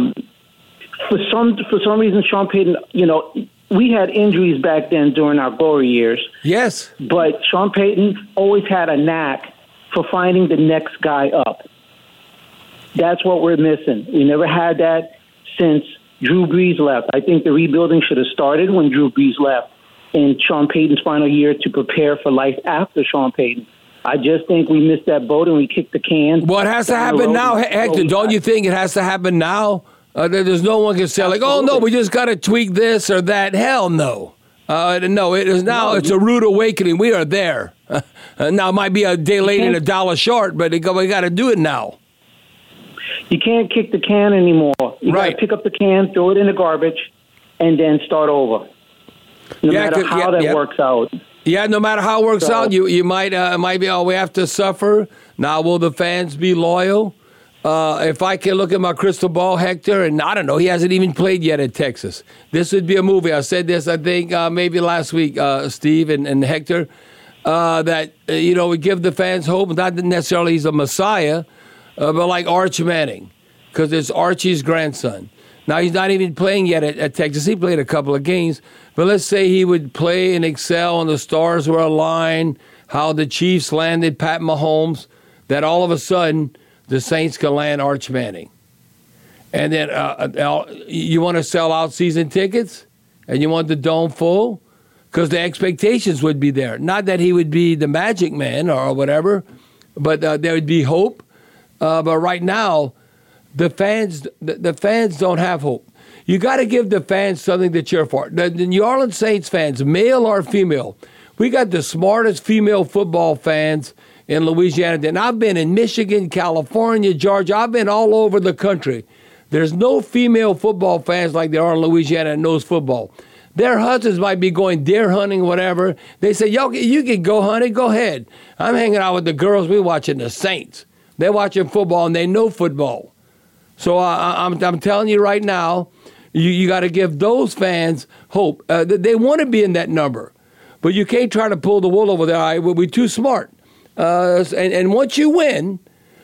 For some reason, Sean Payton, we had injuries back then during our glory years. Yes. But Sean Payton always had a knack for finding the next guy up. That's what we're missing. We never had that since Drew Brees left. I think the rebuilding should have started when Drew Brees left in Sean Payton's final year to prepare for life after Sean Payton. I just think we missed that boat and we kicked the can. Well, it has to happen now, Hector. Don't you think it has to happen now? There's no one can say, oh, no, we just got to tweak this or that. Hell no. No, it is now. It's a rude awakening. We are there. Now, it might be a day late and $1 short, but we got to do it now. You can't kick the can anymore. You got to pick up the can, throw it in the garbage, and then start over. No matter how that works out. Yeah, no matter how it works out, you might be, we have to suffer. Now, will the fans be loyal? If I can look at my crystal ball, Hector, and I don't know, he hasn't even played yet at Texas. This would be a movie. I said this, I think, maybe last week, Steve and Hector, that, we give the fans hope. Not necessarily he's a messiah, but like Arch Manning, because it's Archie's grandson. Now, he's not even playing yet at Texas. He played a couple of games. But let's say he would play and excel and the stars were aligned, how the Chiefs landed Pat Mahomes, that all of a sudden the Saints can land Arch Manning. And then you want to sell out season tickets and you want the dome full? Because the expectations would be there. Not that he would be the magic man or whatever, but there would be hope. But right now, the fans don't have hope. You got to give the fans something to cheer for. The New Orleans Saints fans, male or female, we got the smartest female football fans in Louisiana. And I've been in Michigan, California, Georgia. I've been all over the country. There's no female football fans like there are in Louisiana that knows football. Their husbands might be going deer hunting, whatever. They say, yo, you can go hunting, go ahead. I'm hanging out with the girls. We're watching the Saints. They're watching football, and they know football. So I'm telling you right now, you got to give those fans hope. They want to be in that number, but you can't try to pull the wool over their eye. We're too smart. And once you win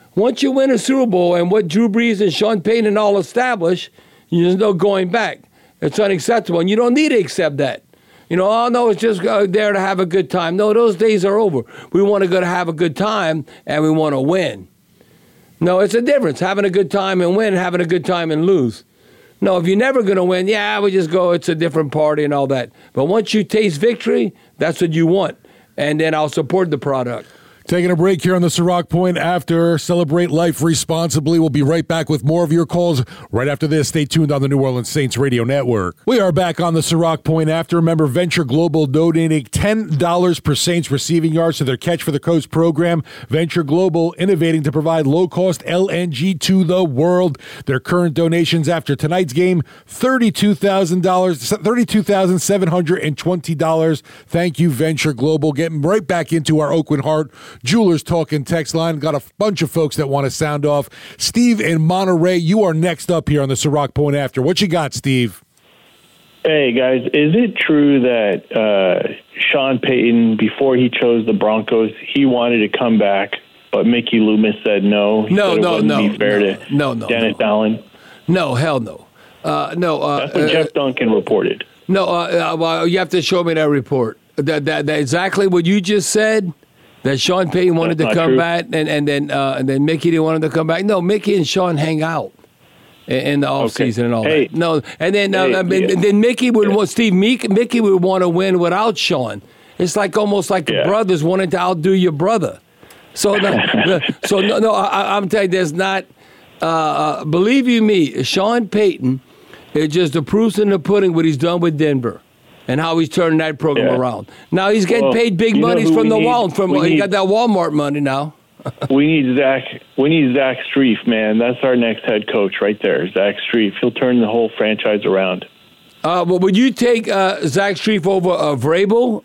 a Super Bowl and what Drew Brees and Sean Payton and all establish, there's no going back. It's unacceptable, and you don't need to accept that. Oh, no, it's just there to have a good time. No, those days are over. We want to go to have a good time, and we want to win. No, it's a difference, having a good time and win, having a good time and lose. No, if you're never going to win, we just go, it's a different party and all that. But once you taste victory, that's what you want. And then I'll support the product. Taking a break here on the Ciroc Point after. Celebrate life responsibly. We'll be right back with more of your calls right after this. Stay tuned on the New Orleans Saints Radio Network. We are back on the Ciroc Point after. Remember, Venture Global donating $10 per Saints receiving yards to their Catch for the Coast program. Venture Global innovating to provide low-cost LNG to the world. Their current donations after tonight's game, $32,720. Thank you, Venture Global. Getting right back into our Oakland Heart Jewelers Talking text line. Got a bunch of folks that want to sound off. Steve in Monterey, you are next up here on the Ciroc Point after. What you got, Steve? Hey, guys, is it true that Sean Payton, before he chose the Broncos, he wanted to come back, but Mickey Loomis said no? No. Be fair to Dennis Allen? No, hell no. No. That's what Jeff Duncan reported. No, well, you have to show me that report. That exactly what you just said, that Sean Payton wanted to come back, and then Mickey didn't want him to come back. No, Mickey and Sean hang out in the offseason and all that. No, and then then Mickey would want Mickey would want to win without Sean. It's like almost like the brothers wanting to outdo your brother. So no, I'm telling you, there's not. Believe you me, Sean Payton is just the proofs in the pudding what he's done with Denver and how he's turning that program around. Now he's getting paid big monies from the Walmart. He got that Walmart money now. We need Zach Strief, man. That's our next head coach right there, Zach Strief. He'll turn the whole franchise around. Well, would you take Zach Strief over Vrabel?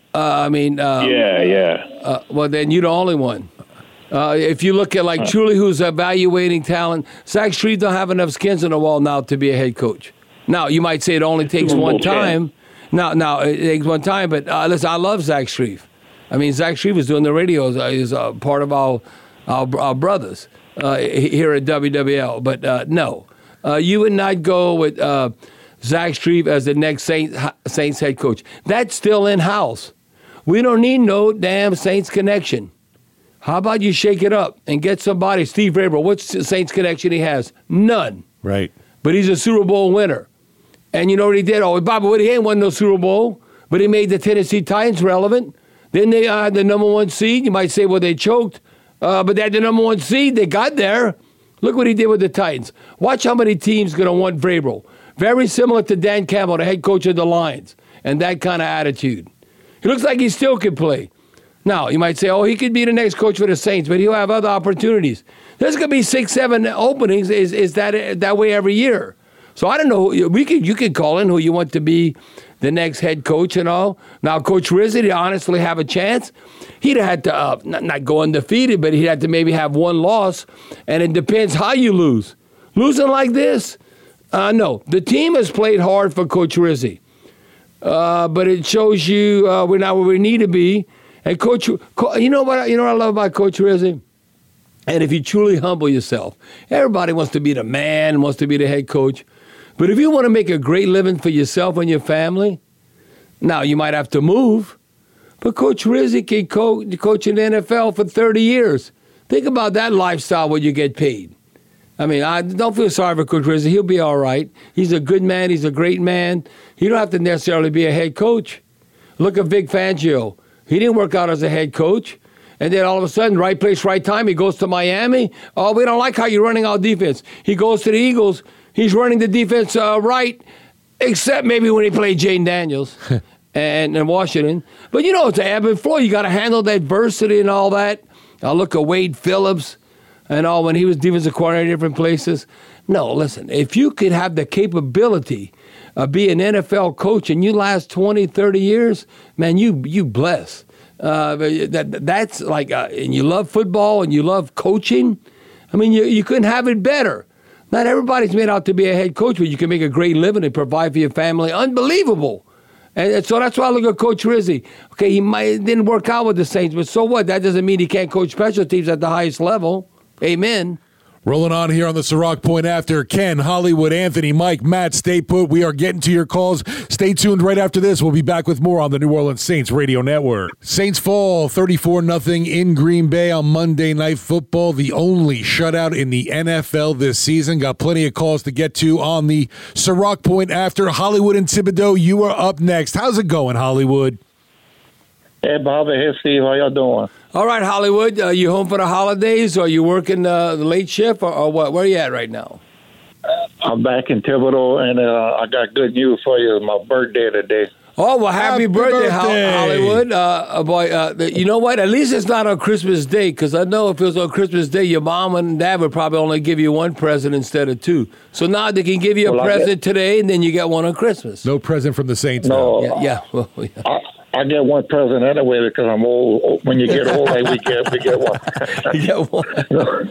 Well, then you're the only one. If you look at truly who's evaluating talent, Zach Strief don't have enough skins on the wall now to be a head coach. Now, you might say it only takes one time. Now it takes one time, but listen, I love Zach Strief. I mean, Zach Strief is doing the radio. He's part of our brothers here at WWL. But no, you would not go with Zach Strief as the next Saints head coach. That's still in-house. We don't need no damn Saints connection. How about you shake it up and get somebody, Steve Vrabel, what's the Saints connection he has? None. Right. But he's a Super Bowl winner. And you know what he did? Oh, Bobby Wood, he ain't won no Super Bowl, but he made the Tennessee Titans relevant. Then they had the number one seed. You might say, well, they choked. But they had the number one seed. They got there. Look what he did with the Titans. Watch how many teams going to want Vrabel. Very similar to Dan Campbell, the head coach of the Lions, and that kind of attitude. He looks like he still can play. Now, you might say, oh, he could be the next coach for the Saints, but he'll have other opportunities. There's going to be 6, 7 openings. Is that way every year? So I don't know. You could call in who you want to be the next head coach and all. Now, Coach Rizzi, to honestly have a chance, he'd have had to not go undefeated, but he'd have to maybe have one loss, and it depends how you lose. Losing like this? No. The team has played hard for Coach Rizzi, but it shows you we're not where we need to be. And Coach, you know what I love about Coach Rizzi? And if you truly humble yourself, everybody wants to be the man, wants to be the head coach. But if you want to make a great living for yourself and your family, now you might have to move. But Coach Rizzi can coach in the NFL for 30 years. Think about that lifestyle when you get paid. I mean, I don't feel sorry for Coach Rizzi. He'll be all right. He's a good man. He's a great man. He don't have to necessarily be a head coach. Look at Vic Fangio. He didn't work out as a head coach. And then all of a sudden, right place, right time, he goes to Miami. Oh, we don't like how you're running our defense. He goes to the Eagles. He's running the defense right, except maybe when he played Jaden Daniels and Washington. But, it's an ebb and flow. You got to handle that adversity and all that. I look at Wade Phillips and all when he was defensive coordinator in different places. No, listen, if you could have the capability of being an NFL coach and you last 20, 30 years, man, you bless. That's like, and you love football and you love coaching. I mean, you couldn't have it better. Not everybody's made out to be a head coach, but you can make a great living and provide for your family. Unbelievable. And so that's why I look at Coach Rizzi. Okay, it didn't work out with the Saints, but so what? That doesn't mean he can't coach special teams at the highest level. Amen. Rolling on here on the Ciroc Point After. Ken, Hollywood, Anthony, Mike, Matt, stay put. We are getting to your calls. Stay tuned right after this. We'll be back with more on the New Orleans Saints Radio Network. Saints fall 34-0 in Green Bay on Monday Night Football. The only shutout in the NFL this season. Got plenty of calls to get to on the Ciroc Point After. Hollywood and Thibodeau, you are up next. How's it going, Hollywood? Hey, Bobby. Hey, Steve. How y'all doing? All right, Hollywood. Are you home for the holidays, or are you working the late shift, or what? Where are you at right now? I'm back in Thibodeau, and I got good news for you. It's my birthday today. Oh, well, happy birthday, Hollywood. You know what? At least it's not on Christmas Day, because I know if it was on Christmas Day, your mom and dad would probably only give you one present instead of two. So now they can give you a present today, and then you get one on Christmas. No present from the Saints. No. Yeah. Well, yeah. I get one present anyway because I'm old. When you get old, we get one. You get one.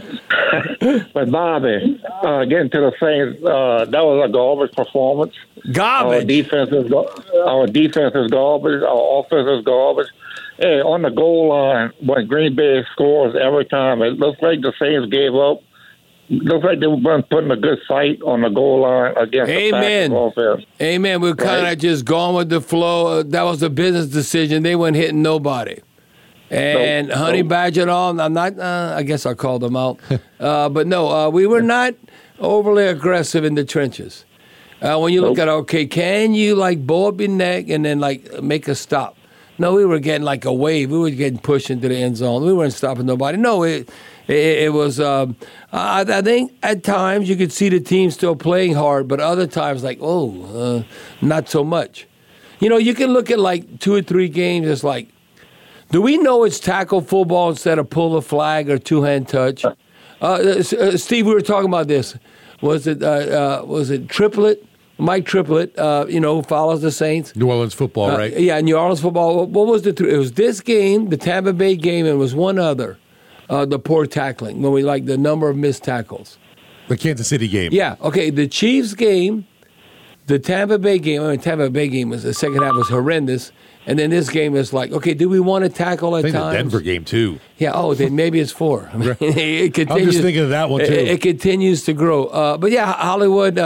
But Bobby, getting to the Saints, that was a garbage performance. Garbage. Our defense is garbage. Our offense is garbage. Hey, on the goal line, when Green Bay scores every time, it looks like the Saints gave up. Looks like they were putting a good fight on the goal line against the Packers offense. Amen. We're kind of just going with the flow. That was a business decision. They weren't hitting nobody. And Honey Badger and all, I'm not, I guess I called them out. But no, we were not overly aggressive in the trenches. When you look at, okay, can you like bow up your neck and then like make a stop? No, we were getting like a wave. We were getting pushed into the end zone. We weren't stopping nobody. No, it was, I think at times you could see the team still playing hard, but other times like, not so much. You know, you can look at like 2 or 3 games. It's like, do we know it's tackle football instead of pull the flag or two-hand touch? Steve, we were talking about this. Was it Triplett? Mike Triplett, who follows the Saints. New Orleans football, right? Yeah, New Orleans football. What was it was this game, the Tampa Bay game, and it was one other, the poor tackling, when we like the number of missed tackles. The Kansas City game. Yeah, okay, the Chiefs game, the Tampa Bay game, Tampa Bay game, the second half was horrendous, and then this game is like, okay, do we want to tackle at times? I think the Denver game, too. Yeah, then maybe it's 4. I mean, it continues, I'm just thinking of that one, too. It continues to grow. But yeah, Hollywood...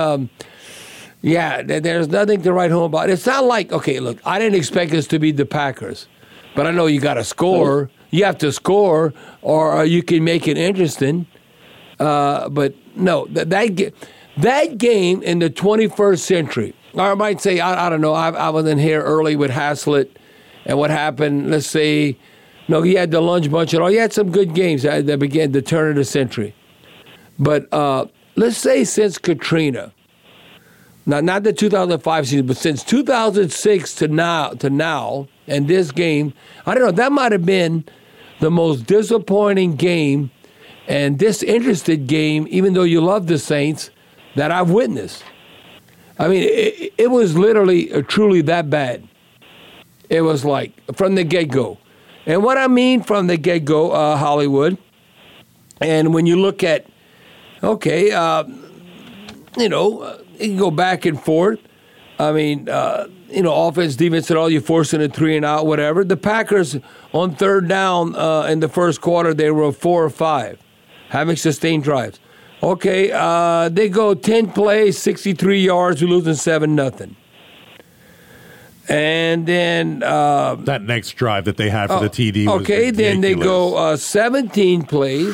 there's nothing to write home about. It's not like, okay, look, I didn't expect us to be the Packers, but I know you got to score. You have to score, or you can make it interesting. But no, that game in the 21st century, or I might say, I don't know, I wasn't here early with Haslett, and what happened, let's say, no, he had the lunch bunch and all. He had some good games that began the turn of the century. But let's say since Katrina, not the 2005 season, but since 2006 to now, and this game, I don't know, that might have been the most disappointing game and disinterested game, even though you love the Saints, that I've witnessed. I mean, it was literally, truly that bad. It was like, from the get-go. And what I mean from the get-go, Hollywood, and when you look at, okay, you can go back and forth. I mean, offense, defense, and all, you're forcing a 3 and out, whatever. The Packers on third down in the first quarter, they were 4 or 5, having sustained drives. Okay, they go 10 plays, 63 yards, we're losing 7-0. And then that next drive that they had for the TD was ridiculous. Then they go 17 plays,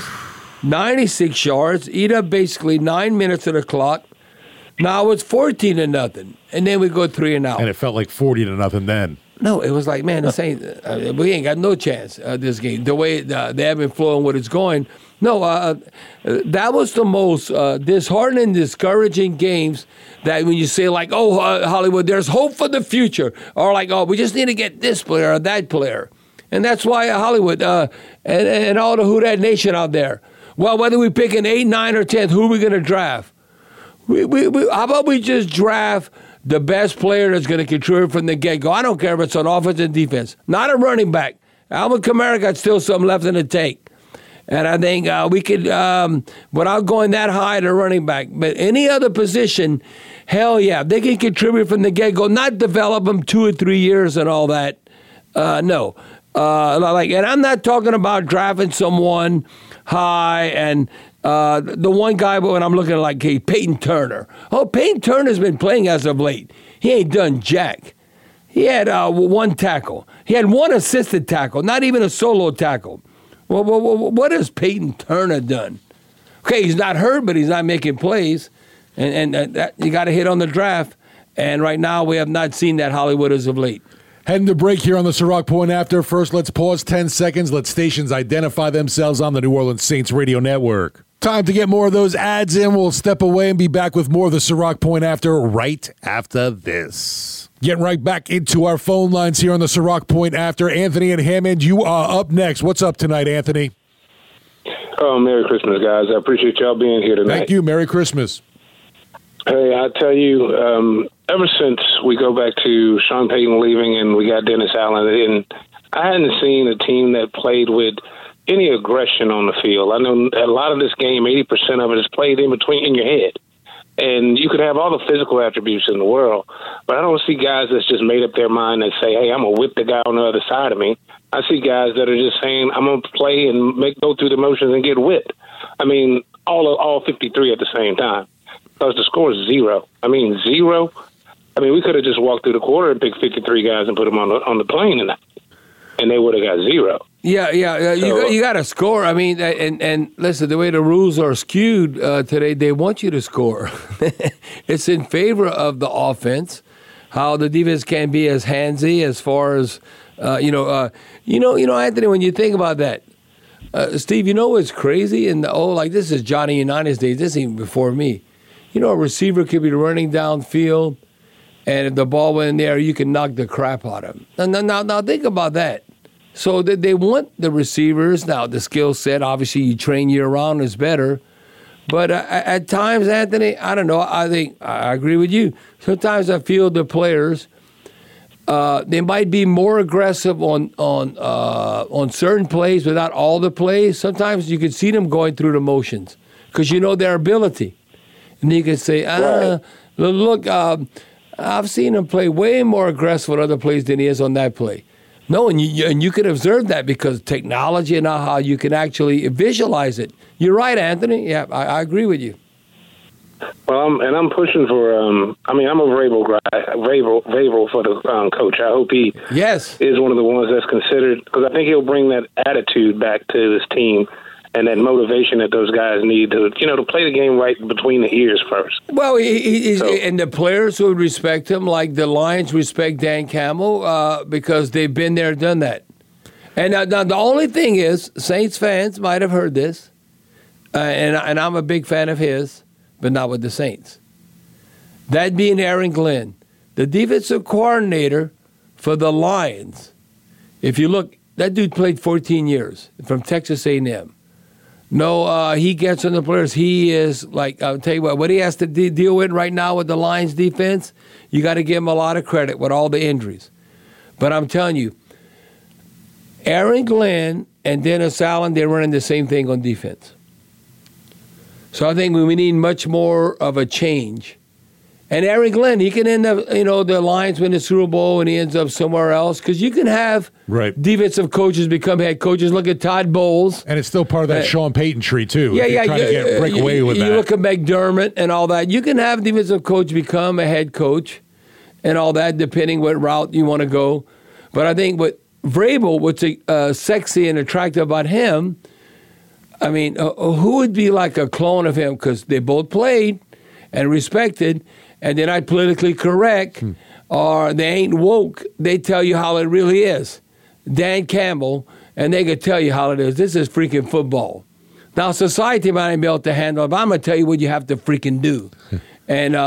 96 yards, eat up basically 9 minutes of the clock. Now it's 14-0, and then we go 3 and out. And it felt like 40-0 then. No, it was like, man, this ain't, we ain't got no chance this game. The way they have been flowing, what it's going. No, that was the most disheartening, discouraging games that when you say like, Hollywood, there's hope for the future, or like, we just need to get this player or that player. And that's why Hollywood and all the Who Dat Nation out there, well, whether we pick an 8, 9, or 10th, who are we going to draft? We how about we just draft the best player that's going to contribute from the get-go? I don't care if it's on offense and defense. Not a running back. Alvin Kamara got still something left in the tank. And I think we could, without going that high to running back, but any other position, hell yeah, they can contribute from the get-go, not develop them 2 or 3 years and all that. No. And I'm not talking about drafting someone high and the one guy when I'm looking at like Peyton Turner. Peyton Turner's been playing as of late. He ain't done jack. He had 1 tackle. He had 1 assisted tackle, not even a solo tackle. Well, what has Peyton Turner done? Okay, he's not hurt, but he's not making plays. And that, you got to hit on the draft. And right now we have not seen that Hollywood as of late. Heading to break here on the Ciroc Point After. First, let's pause 10 seconds. Let stations identify themselves on the New Orleans Saints radio network. Time to get more of those ads in. We'll step away and be back with more of the Ciroc Point After right after this. Getting right back into our phone lines here on the Ciroc Point After. Anthony and Hammond, you are up next. What's up tonight, Anthony? Oh, Merry Christmas, guys. I appreciate y'all being here tonight. Thank you. Merry Christmas. Hey, I tell you, ever since we go back to Sean Payton leaving and we got Dennis Allen, and I hadn't seen a team that played with any aggression on the field. I know a lot of this game, 80% of it is played in your head. And you could have all the physical attributes in the world, but I don't see guys that's just made up their mind and say, hey, I'm going to whip the guy on the other side of me. I see guys that are just saying, I'm going to play and go through the motions and get whipped. I mean, all 53 at the same time. Because the score is 0. I mean, 0. I mean, we could have just walked through the quarter and picked 53 guys and put them on the plane and they would have got 0. Yeah. So, you got to score. I mean, and listen, the way the rules are skewed today, they want you to score. It's in favor of the offense. How the defense can be as handsy as far as Anthony. When you think about that, Steve, you know what's crazy? And like this is Johnny Unitas days. This is even before me. You know, a receiver could be running downfield, and if the ball went in there, you can knock the crap out of him. Now think about that. So they want the receivers. Now, the skill set, obviously, you train year-round is better. But at times, Anthony, I don't know. I think I agree with you. Sometimes I feel the players, they might be more aggressive on certain plays, but not all the plays. Sometimes you can see them going through the motions because you know their ability. And you can say, look, I've seen him play way more aggressive on other plays than he is on that play. No, and you can observe that because technology and how you can actually visualize it. You're right, Anthony. Yeah, I agree with you. Well, I'm pushing for. I'm a Vrabel guy, Vrabel for the coach. I hope he is one of the ones that's considered because I think he'll bring that attitude back to this team and that motivation that those guys need to play the game right between the ears first. Well, and the players would respect him like the Lions respect Dan Campbell because they've been there, done that. And now the only thing is, Saints fans might have heard this, and I'm a big fan of his, but not with the Saints. That being Aaron Glenn, the defensive coordinator for the Lions. If you look, that dude played 14 years from Texas A&M. No, he gets on the players. He is like, I'll tell you what he has to deal with right now with the Lions defense, you got to give him a lot of credit with all the injuries. But I'm telling you, Aaron Glenn and Dennis Allen, they're running the same thing on defense. So I think we need much more of a change. And Aaron Glenn, he can end up, the Lions win the Super Bowl and he ends up somewhere else. Because you can have defensive coaches become head coaches. Look at Todd Bowles. And it's still part of that Sean Payton tree, too. Yeah. Trying to break away with that. You look at McDermott and all that. You can have defensive coach become a head coach and all that, depending what route you want to go. But I think what Vrabel, what's sexy and attractive about him, I mean, who would be like a clone of him? Because they both played and respected. And they're not politically correct, or they ain't woke. They tell you how it really is. Dan Campbell, and they could tell you how it is. This is freaking football. Now, society might not be able to handle it, but I'm going to tell you what you have to freaking do. And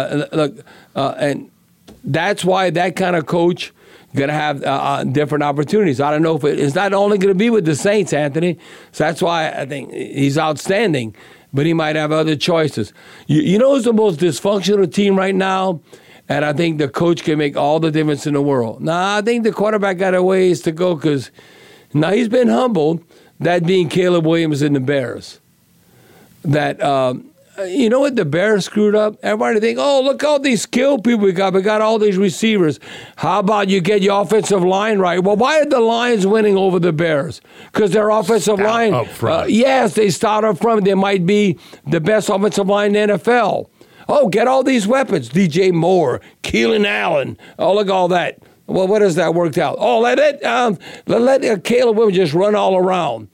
and that's why that kind of coach going to have different opportunities. I don't know if it's not only going to be with the Saints, Anthony. So that's why I think he's outstanding. But he might have other choices. You know who's the most dysfunctional team right now? And I think the coach can make all the difference in the world. Now, I think the quarterback got a ways to go because now he's been humbled, that being Caleb Williams and the Bears. That, you know what the Bears screwed up? Everybody think, oh, look all these skilled people we got. We got all these receivers. How about you get your offensive line right? Well, why are the Lions winning over the Bears? Because their offensive line. Up front. Yes, they start up front. They might be the best offensive line in the NFL. Oh, get all these weapons. DJ Moore, Keelan Allen. Oh, look at all that. Well, what has that worked out? Oh, let Caleb Williams just run all around.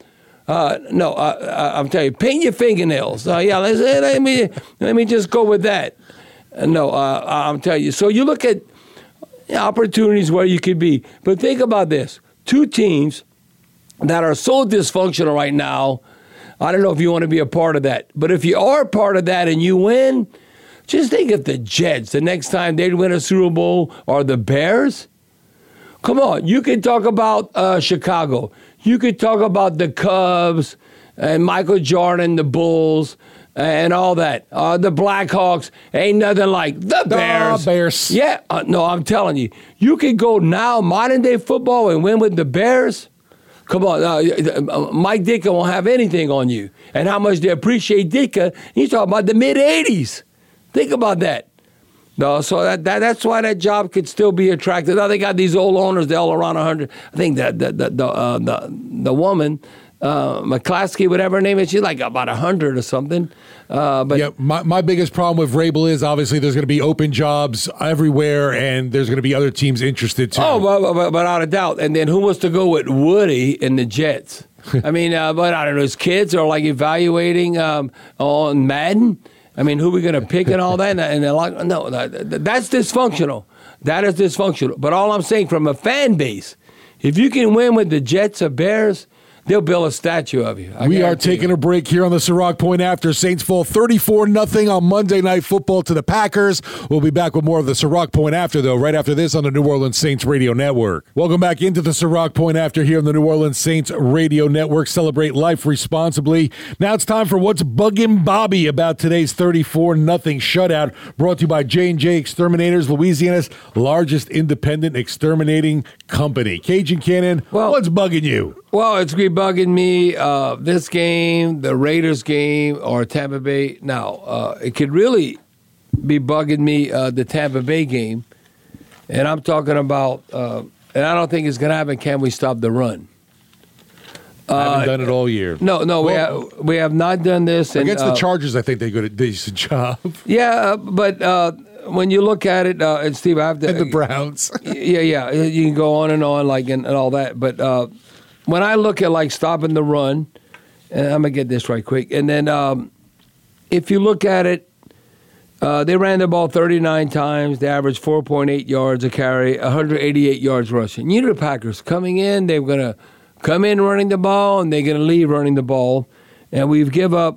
I'm telling you, paint your fingernails. Let me just go with that. I'm telling you. So you look at opportunities where you could be. But think about this. Two teams that are so dysfunctional right now, I don't know if you want to be a part of that. But if you are a part of that and you win, just think of the Jets. The next time they'd win a Super Bowl or the Bears. Come on. You can talk about Chicago. You could talk about the Cubs and Michael Jordan, the Bulls, and all that. The Blackhawks ain't nothing like the Bears. The Bears. Yeah. No, I'm telling you. You could go now, modern-day football, and win with the Bears. Come on, Mike Ditka won't have anything on you. And how much they appreciate Ditka. He's talking about the mid-'80s. Think about that. No, so that's why that job could still be attractive. Now they got these old owners, they're all around 100. I think that the woman, McClaskey, whatever her name is, she's like about 100 or something. But yeah, my biggest problem with Vrabel is obviously there's going to be open jobs everywhere, and there's going to be other teams interested too. Oh, but without a doubt. And then who wants to go with Woody in the Jets? I mean, but I don't know, his kids are like evaluating on Madden. I mean, who are we going to pick and all that? And they're like, no, that's dysfunctional. That is dysfunctional. But all I'm saying, from a fan base, if you can win with the Jets or Bears, they'll build a statue of you. We are taking a break here on the Ciroc Point After. Saints fall 34-0 on Monday Night Football to the Packers. We'll be back with more of the Ciroc Point After, though, right after this on the New Orleans Saints Radio Network. Welcome back into the Ciroc Point After here on the New Orleans Saints Radio Network. Celebrate life responsibly. Now it's time for What's Bugging Bobby about today's 34-0 shutout, brought to you by J&J Exterminators, Louisiana's largest independent exterminating company. Cajun Cannon, what's bugging you? Well, it's bugging me, this game, the Raiders game, or Tampa Bay. Now, it could really be bugging me, the Tampa Bay game. And I'm talking about, and I don't think it's going to happen, can we stop the run? I haven't done it all year. No, we have not done this. Against the Chargers, I think they did a decent job. Yeah, but when you look at it, and Steve, I have to... And the Browns. yeah, you can go on and like and all that, but... when I look at like stopping the run, and I'm going to get this right quick, and then if you look at it, they ran the ball 39 times. They averaged 4.8 yards a carry, 188 yards rushing. You know the Packers coming in, they're going to come in running the ball, and they're going to leave running the ball. And we gave up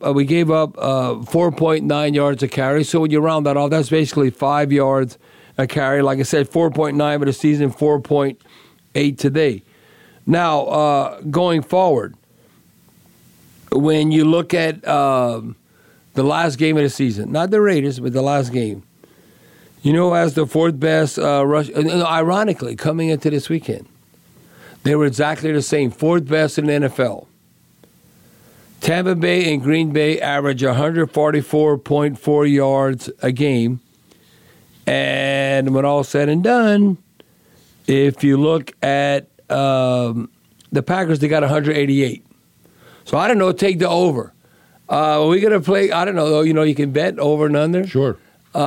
4.9 yards a carry. So when you round that off, that's basically 5 yards a carry. Like I said, 4.9 for the season, 4.8 today. Now, going forward, when you look at the last game of the season, not the Raiders, but the last game, you know, as the fourth best rush, ironically, coming into this weekend, they were exactly the same, fourth best in the NFL. Tampa Bay and Green Bay average 144.4 yards a game. And when all said and done, if you look at the Packers, they got 188. So I don't know, take the over. We're going to play, I don't know, though, you can bet over and under. Sure.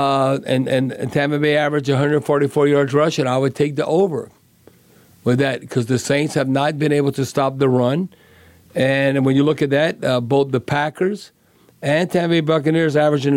And Tampa Bay average 144 yards rushing. I would take the over with that because the Saints have not been able to stop the run. And when you look at that, both the Packers and Tampa Bay Buccaneers averaging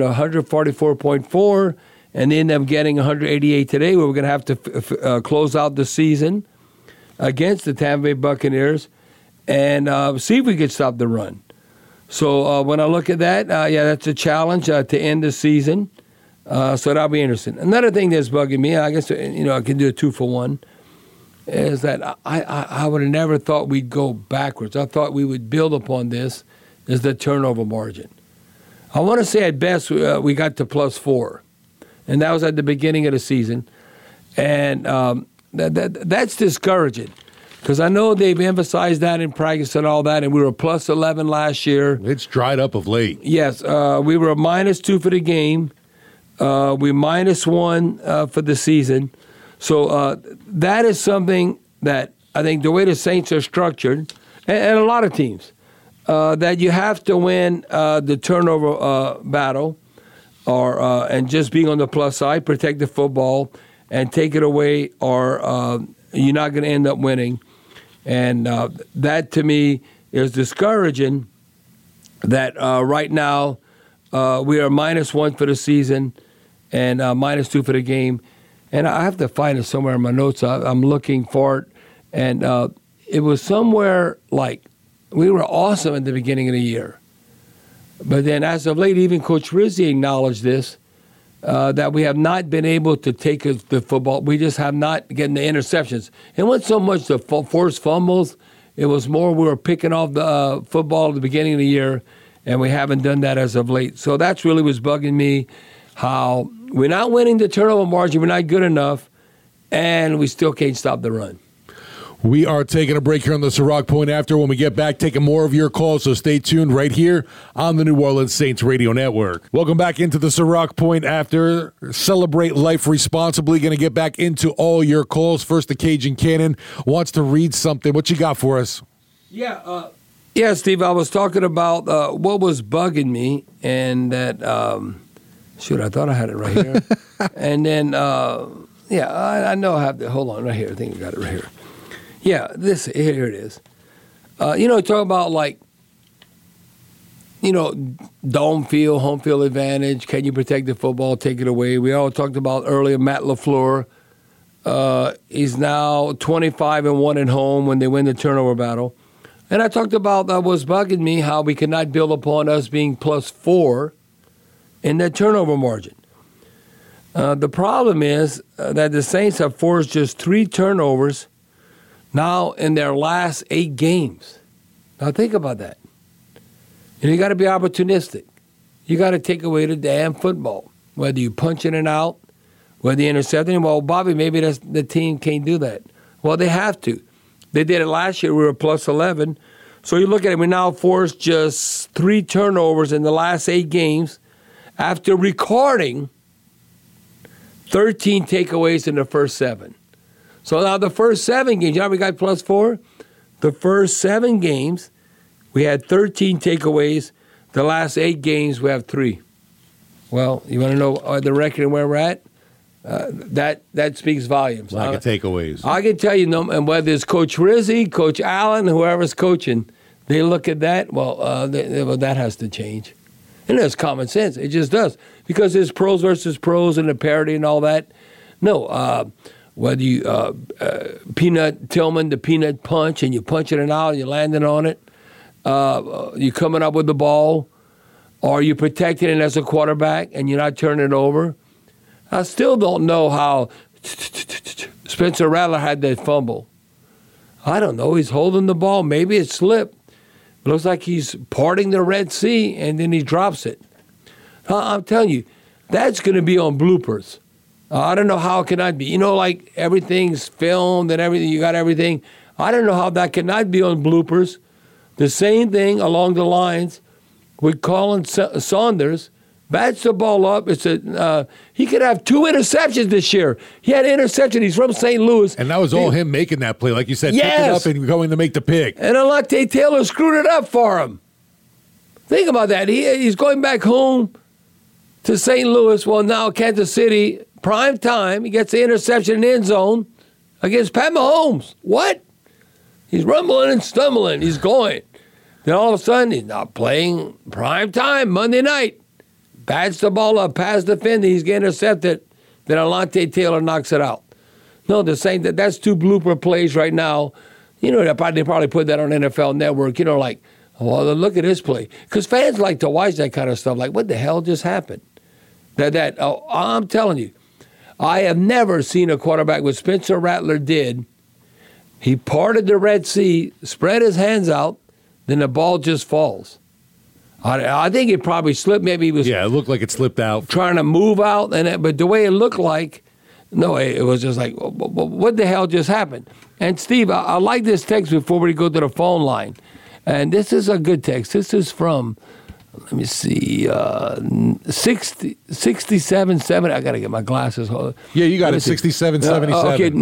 144.4, and they end up getting 188 today, where we're going to have to close out the season against the Tampa Bay Buccaneers and see if we could stop the run. So when I look at that, that's a challenge to end the season. So that'll be interesting. Another thing that's bugging me, I guess I can do a 2-for-1, is that I would have never thought we'd go backwards. I thought we would build upon this, is the turnover margin. I want to say at best we got to +4, and that was at the beginning of the season. And that's discouraging because I know they've emphasized that in practice and all that, and we were +11 last year. It's dried up of late. Yes, we were a -2 for the game. We -1 for the season. So that is something that I think the way the Saints are structured, and a lot of teams, that you have to win the turnover battle, or and just being on the plus side, protect the football, and take it away, or you're not going to end up winning. And that, to me, is discouraging that right now we are -1 for the season and -2 for the game. And I have to find it somewhere in my notes. I'm looking for it. And it was somewhere like we were awesome at the beginning of the year. But then as of late, even Coach Rizzi acknowledged this, that we have not been able to take the football. We just have not gotten the interceptions. It wasn't so much the forced fumbles. It was more we were picking off the football at the beginning of the year, and we haven't done that as of late. So that's really what's bugging me, how we're not winning the turnover margin. We're not good enough, and we still can't stop the run. We are taking a break here on the Ciroc Point After. When we get back, taking more of your calls, so stay tuned right here on the New Orleans Saints Radio Network. Welcome back into the Ciroc Point After. Celebrate life responsibly. Going to get back into all your calls. First, the Cajun Cannon wants to read something. What you got for us? Yeah, Steve, I was talking about what was bugging me, and that, I thought I had it right here. And then, I know I have hold on, right here. I think I got it right here. Yeah, here it is. Talk about dome field, home field advantage. Can you protect the football, take it away? We all talked about earlier Matt LaFleur. He's now 25-1 at home when they win the turnover battle. And I talked about that was bugging me, how we cannot build upon us being +4 in that turnover margin. The problem is that the Saints have forced just 3 turnovers now in their last 8 games. Now think about that. You got to be opportunistic. You got to take away the damn football, whether you punching it out, whether you intercepting it. Well, Bobby, maybe the team can't do that. Well, they have to. They did it last year. We were +11. So you look at it, we now forced just 3 turnovers in the last 8 games after recording 13 takeaways in the first 7. So now the first 7 games, we got +4? The first 7 games, we had 13 takeaways. The last 8 games, we have 3. Well, you want to know the record and where we're at? That speaks volumes. Lack of takeaways. I can tell you, and whether it's Coach Rizzi, Coach Allen, whoever's coaching, they look at that, that has to change. And there's common sense. It just does. Because there's pros versus pros and the parity and all that. No, whether you Peanut Tillman, the peanut punch, and you punching it out and you're landing on it, you coming up with the ball, or you protecting it as a quarterback and you're not turning it over. I still don't know how Spencer Rattler had that fumble. I don't know. He's holding the ball. Maybe it slipped. It looks like he's parting the Red Sea, and then he drops it. I'm telling you, that's going to be on bloopers. I don't know how it cannot be. Like everything's filmed and everything, you got everything. I don't know how that cannot be on bloopers. The same thing along the lines with Colin Saunders. Bats the ball up. He could have 2 interceptions this year. He had an interception. He's from St. Louis. And that was all him making that play. Like you said, yes. Pick it up and going to make the pick. And Alontae Taylor screwed it up for him. Think about that. He's going back home to St. Louis. Well, now Kansas City, prime time. He gets the interception in the end zone against Pat Mahomes. What? He's rumbling and stumbling. He's going. Then all of a sudden, he's not playing prime time Monday night. Bats the ball up, past the defender, he's getting intercepted. Then Alontae Taylor knocks it out. No, they're saying that's 2 blooper plays right now. They probably put that on NFL Network. Look at this play. Because fans like to watch that kind of stuff. Like, what the hell just happened? I'm telling you, I have never seen a quarterback what Spencer Rattler did. He parted the Red Sea, spread his hands out, then the ball just falls. I think it probably slipped. Maybe he was. Yeah, it looked like it slipped out. Trying to move out, but the way it looked like, no, it was just like, what the hell just happened? And Steve, I like this text before we go to the phone line. And this is a good text. This is from, let me see, 6770. I got to get my glasses. Yeah, you got it, 6777. Okay,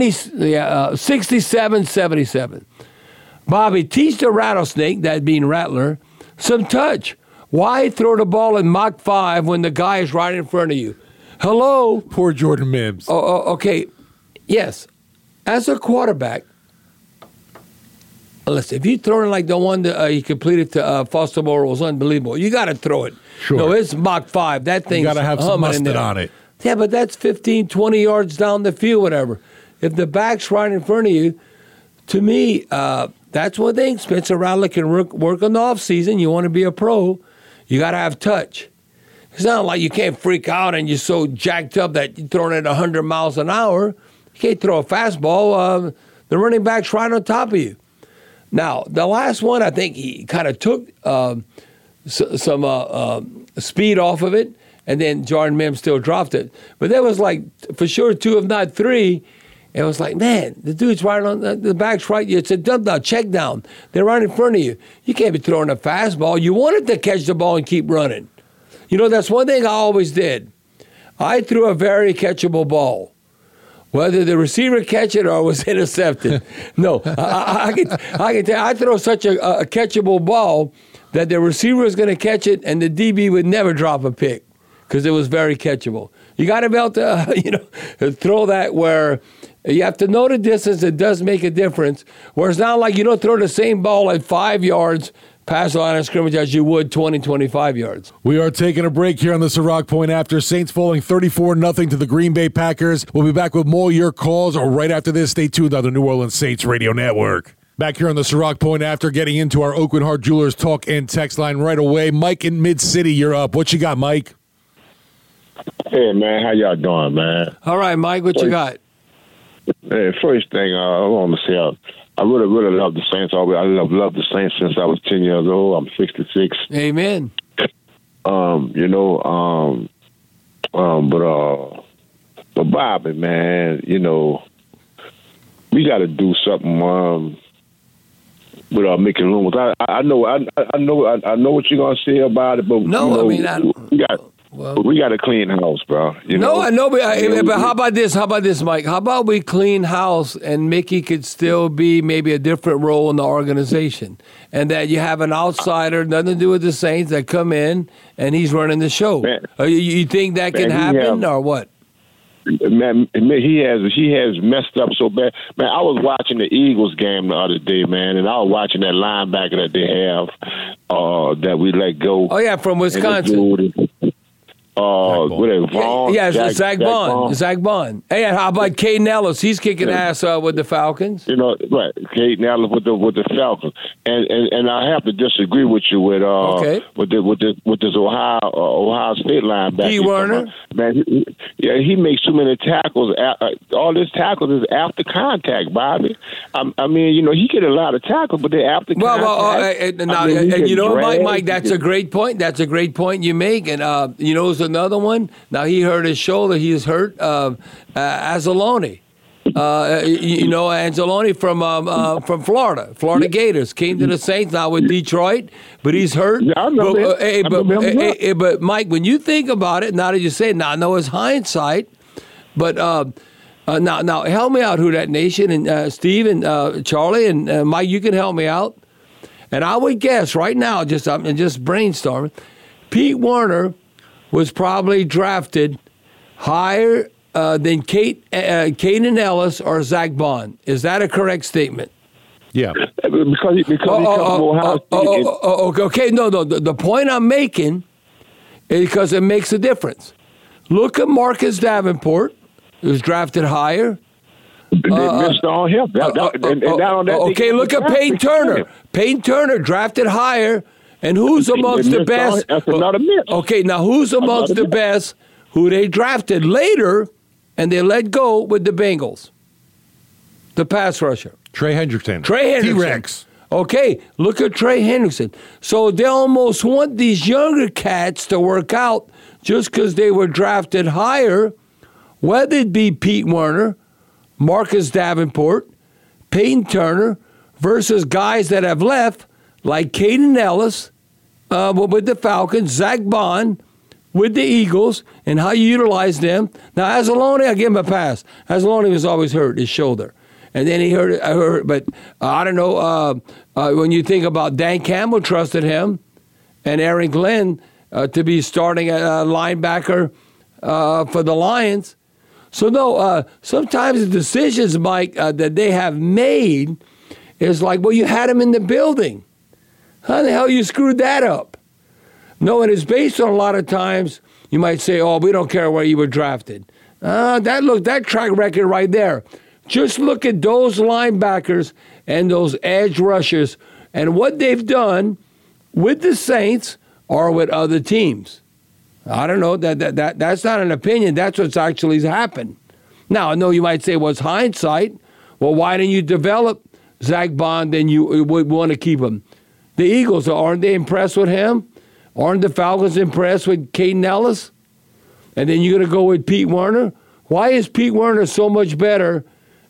6777. Bobby, teach the rattlesnake, that being Rattler, some touch. Why throw the ball in Mach 5 when the guy is right in front of you? Hello? Poor Jordan Mims. Okay. Yes. As a quarterback, listen, if you throw it like the one that he completed to Foster Moore was unbelievable, you got to throw it. Sure. No, it's Mach 5. That thing's you got to have some mustard on it. Yeah, but that's 15, 20 yards down the field, whatever. If the back's right in front of you, to me, that's one thing. Spencer Rattler can work on the offseason. You want to be a pro, you got to have touch. It's not like you can't freak out and you're so jacked up that you're throwing it 100 miles an hour. You can't throw a fastball. The running back's right on top of you. Now, the last one, I think he kind of took some speed off of it, and then Jordan Mims still dropped it. But there was like, for sure, 2, if not 3, It was like, man, the dude's right on the back's right. It's a dump down, check down. They're right in front of you. You can't be throwing a fastball. You wanted to catch the ball and keep running. You know, that's one thing I always did. I threw a very catchable ball. Whether the receiver catch it or was intercepted. No, I can tell you, I throw such a catchable ball that the receiver was going to catch it and the DB would never drop a pick because it was very catchable. You got to be able to, throw that where you have to know the distance. It does make a difference. Where it's not like you don't throw the same ball at 5 yards past the line of scrimmage as you would 20, 25 yards. We are taking a break here on the Ciroc Point after. Saints falling 34-0 to the Green Bay Packers. We'll be back with more your calls right after this. Stay tuned on the New Orleans Saints Radio Network. Back here on the Ciroc Point after, getting into our Oakwood Heart Jewelers talk and text line right away. Mike in Mid-City, you're up. What you got, Mike? Hey, man, how y'all doing, man? All right, Mike, what you got? Hey, first thing, I want to say, I really, really love the Saints. I love the Saints since I was 10 years old. I'm 66. Amen. But Bobby, man, we got to do something with Mickey Loomis. I know what you're gonna say about it, but we got a clean house, bro. I know, but how about this, Mike? How about we clean house and Mickey could still be maybe a different role in the organization, and that you have an outsider, nothing to do with the Saints, that come in and he's running the show. You think that can happen or what? Man, he has messed up so bad. Man, I was watching the Eagles game the other day, man, and I was watching that linebacker that they have that we let go. Oh yeah, from Wisconsin. Vaughn? Yeah, Zach Bond. Zach Bond. Hey, how about Caden Ellis? He's kicking ass with the Falcons. Right, Caden Ellis with the Falcons. And I have to disagree with you with this Ohio State linebacker. Pete Werner. Man, he makes too many tackles. All his tackles is after contact, Bobby. I mean, he get a lot of tackles, but they're after contact. Mike, that's a great point. That's a great point you make. And who's another one? Now he hurt his shoulder. He is hurt. Anzalone. Anzalone from Florida Gators, came to the Saints, now with Detroit, but he's hurt. Yeah, I know but Mike, when you think about it, now that you say it, now I know it's hindsight, but now help me out, Who Dat Nation, and Steve and Charlie and Mike, you can help me out. And I would guess right now, I'm just brainstorming, Pete Werner was probably drafted higher than Caden Ellis or Zach Bond. Is that a correct statement? Yeah. Because he comes from Ohio State. Okay. No. The point I'm making is because it makes a difference. Look at Marcus Davenport, who was drafted higher. They missed on him. Okay, look at Peyton Turner. Peyton Turner drafted higher, and who's amongst the best? That's another miss. Okay, now who's amongst the best who they drafted later and they let go with the Bengals? The pass rusher. Trey Hendrickson. T-Rex. Okay, look at Trey Hendrickson. So they almost want these younger cats to work out just because they were drafted higher, whether it be Pete Werner, Marcus Davenport, Peyton Turner, versus guys that have left, like Caden Ellis with the Falcons, Zach Bond with the Eagles, and how you utilize them. Now, Anzalone, I give him a pass. Anzalone was always hurt, his shoulder. And then he hurt but I don't know, when you think about Dan Campbell trusted him and Aaron Glenn to be starting a linebacker for the Lions. So, no, sometimes the decisions, Mike, that they have made is like, well, you had him in the building. How the hell you screwed that up? No, and it's based on a lot of times you might say, oh, we don't care where you were drafted. That track record right there. Just look at those linebackers and those edge rushers and what they've done with the Saints or with other teams. I don't know. That's not an opinion. That's what's actually happened. Now, I know you might say, well, it's hindsight. Well, why didn't you develop Zach Bond? Then you would want to keep him. The Eagles, aren't they impressed with him? Aren't the Falcons impressed with Caden Ellis? And then you're going to go with Pete Werner? Why is Pete Werner so much better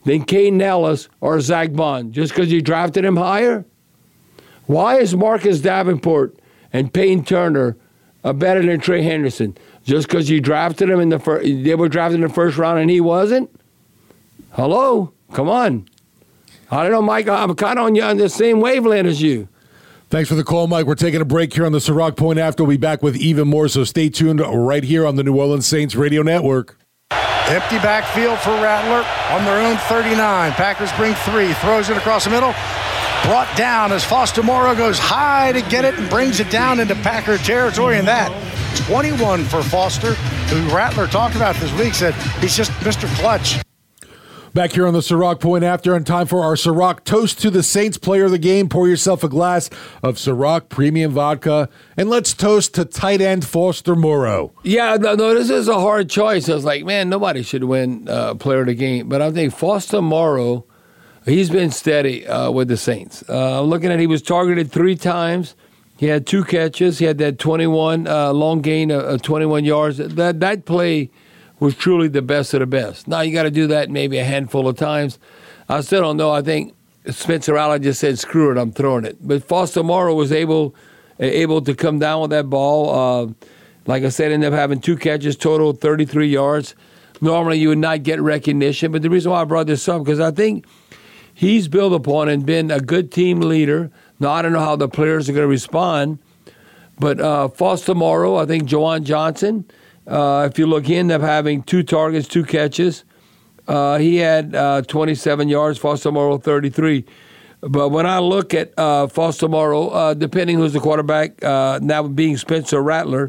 than Caden Ellis or Zach Bond just because you drafted him higher? Why is Marcus Davenport and Peyton Turner better than Trey Henderson? Just because you drafted him they were drafted in the first round and he wasn't? Hello? Come on. I don't know, Mike. I'm kind of on the same wavelength as you. Thanks for the call, Mike. We're taking a break here on the Ciroc Point After. We'll be back with even more, so stay tuned right here on the New Orleans Saints Radio Network. Empty backfield for Rattler on their own 39. Packers bring 3. Throws it across the middle. Brought down as Foster Moreau goes high to get it and brings it down into Packer territory. And that 21 for Foster, who Rattler talked about this week, said he's just Mr. Clutch. Back here on the Ciroc Point After, and time for our Ciroc Toast to the Saints player of the game. Pour yourself a glass of Ciroc Premium Vodka, and let's toast to tight end Foster Moreau. Yeah, no, this is a hard choice. I was like, man, nobody should win player of the game. But I think Foster Moreau, he's been steady with the Saints. Looking at he was targeted 3 times. He had 2 catches. He had that 21 long gain of 21 yards. That play was truly the best of the best. Now, you got to do that maybe a handful of times. I still don't know. I think Spencer Rattler just said, screw it, I'm throwing it. But Foster Moreau was able to come down with that ball. Like I said, ended up having 2 catches, total 33 yards. Normally, you would not get recognition. But the reason why I brought this up, because I think he's built upon and been a good team leader. Now, I don't know how the players are going to respond. But Foster Moreau, I think Juwan Johnson, if you look, he ended up having 2 targets, 2 catches. He had 27 yards, Foster Moreau 33. But when I look at Foster Moreau, depending who's the quarterback, now being Spencer Rattler,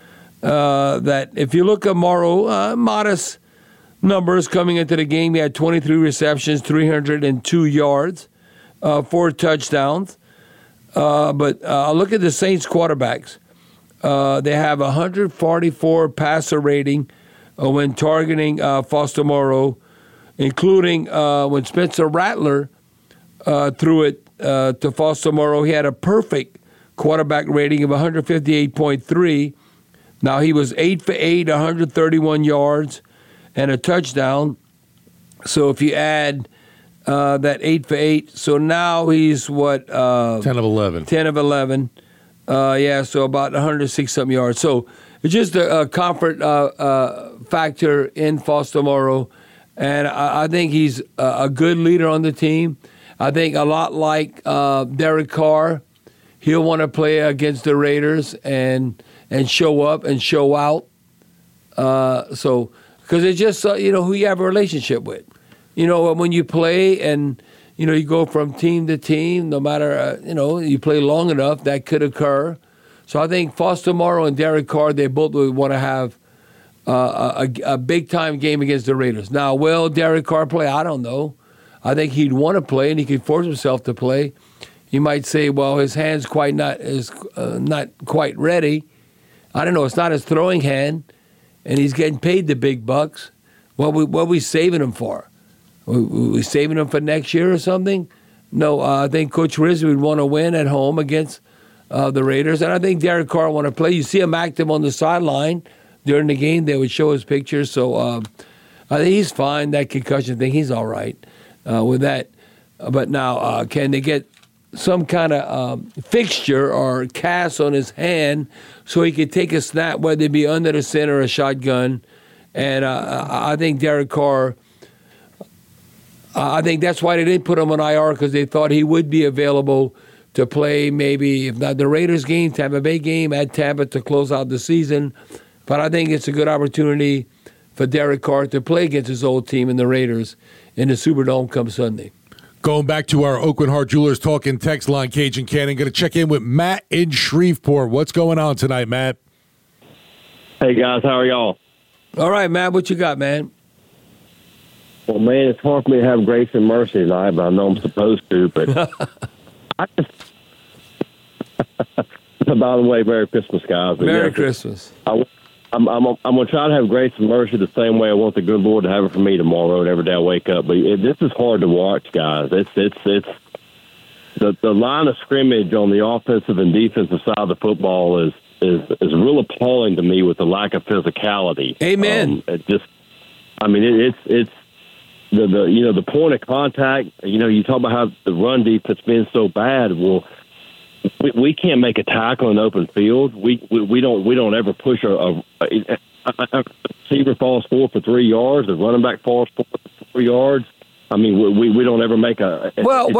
that if you look at Moreau, modest numbers coming into the game. He had 23 receptions, 302 yards, 4 touchdowns. But look at the Saints quarterbacks. They have 144 passer rating when targeting Foster Moreau, including when Spencer Rattler threw it to Foster Moreau. He had a perfect quarterback rating of 158.3. Now, he was 8 for 8, 131 yards, and a touchdown. So if you add that 8 for 8, so now he's what? 10 of 11. 10 of 11. So about 106-something yards. So it's just a comfort factor in Foster Moreau. And I think he's a good leader on the team. I think a lot like Derek Carr, he'll want to play against the Raiders and show up and show out. Because it's just, who you have a relationship with. When you play and, you go from team to team, no matter, you play long enough, that could occur. So I think Foster Moreau and Derek Carr, they both would want to have a big-time game against the Raiders. Now, will Derek Carr play? I don't know. I think he'd want to play, and he could force himself to play. You might say, well, his hand's not quite ready. I don't know. It's not his throwing hand, and he's getting paid the big bucks. What are we saving him for? We saving him for next year or something? No, I think Coach Rizzi would want to win at home against the Raiders, and I think Derek Carr want to play. You see him active on the sideline during the game. They would show his pictures, so I think he's fine. That concussion thing, he's all right with that. But now, can they get some kind of fixture or cast on his hand so he could take a snap, whether it be under the center or a shotgun? And I think Derek Carr, I think that's why they didn't put him on IR, because they thought he would be available to play maybe, if not the Raiders game, Tampa Bay game at Tampa to close out the season. But I think it's a good opportunity for Derek Carr to play against his old team in the Raiders in the Superdome come Sunday. Going back to our Oakland Heart Jewelers talking text line, Cajun Cannon. Going to check in with Matt in Shreveport. What's going on tonight, Matt? Hey, guys. How are y'all? All right, Matt. What you got, man? Well, man, it's hard for me to have grace and mercy tonight, but I know I'm supposed to. But by the way, Merry Christmas, guys. Merry Christmas. I'm going to try to have grace and mercy the same way I want the good Lord to have it for me tomorrow and every day I wake up. But this is hard to watch, guys. It's the line of scrimmage on the offensive and defensive side of the football is real appalling to me with the lack of physicality. Amen. It's the point of contact. You talk about how the run defense been so bad. Well, we can't make a tackle in open field. We don't ever push a receiver falls 4 for 3 yards. The running back falls 4 for 4 yards. I mean, we don't ever make a.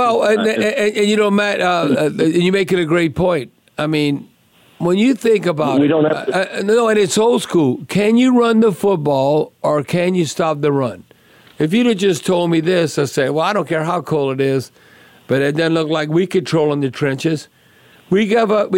And Matt, you're making a great point. I mean, when you think about we don't have to, no, and it's old school. Can you run the football or can you stop the run? If you'd have just told me this, I'd say, well, I don't care how cold it is, but it doesn't look like we controlling the trenches. We gave up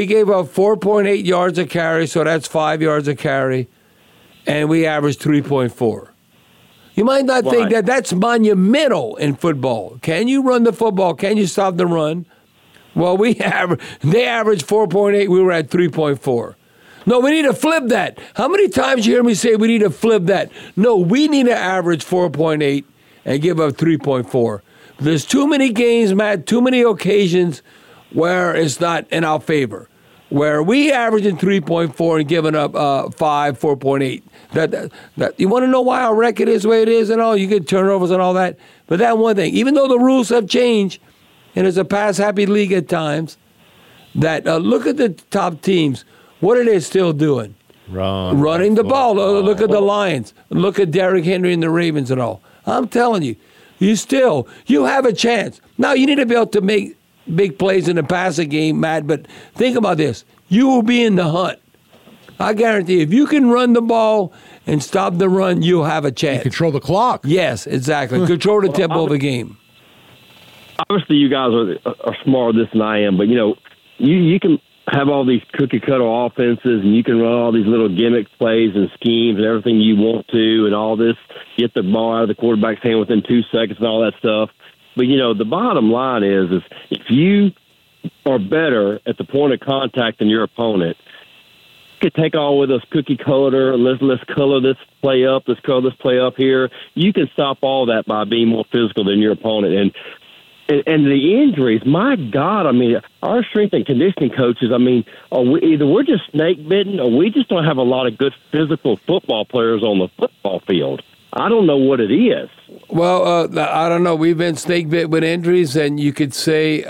4.8 yards a carry, so that's 5 yards a carry, and we averaged 3.4. You might not think that that's monumental in football. Can you run the football? Can you stop the run? Well, they averaged 4.8. We were at 3.4. No, we need to flip that. How many times you hear me say we need to flip that? No, we need to average 4.8 and give up 3.4. There's too many games, Matt, too many occasions where it's not in our favor, where we averaging 3.4 and giving up 4.8. That you want to know why our record is the way it is and all? You get turnovers and all that. But that one thing, even though the rules have changed, and it's a pass-happy league at times, that look at the top teams. What are they still doing? Running the ball. Look at the Lions. Look at Derrick Henry and the Ravens and all. I'm telling you, you have a chance. Now, you need to be able to make big plays in the passing game, Matt, but think about this. You will be in the hunt. I guarantee if you can run the ball and stop the run, you'll have a chance. You control the clock. Yes, exactly. Control the tempo of the game. Obviously, you guys are smarter than this than I am, but, you can have all these cookie-cutter offenses, and you can run all these little gimmick plays and schemes and everything you want to and all this, get the ball out of the quarterback's hand within 2 seconds and all that stuff. But, the bottom line is if you are better at the point of contact than your opponent, you could take all with us cookie cutter, let's color this play up, let's color this play up here. You can stop all that by being more physical than your opponent. And the injuries, my God, I mean, our strength and conditioning coaches, I mean, we're just snake bitten or we just don't have a lot of good physical football players on the football field. I don't know what it is. Well, I don't know. We've been snake bit with injuries, and you could say,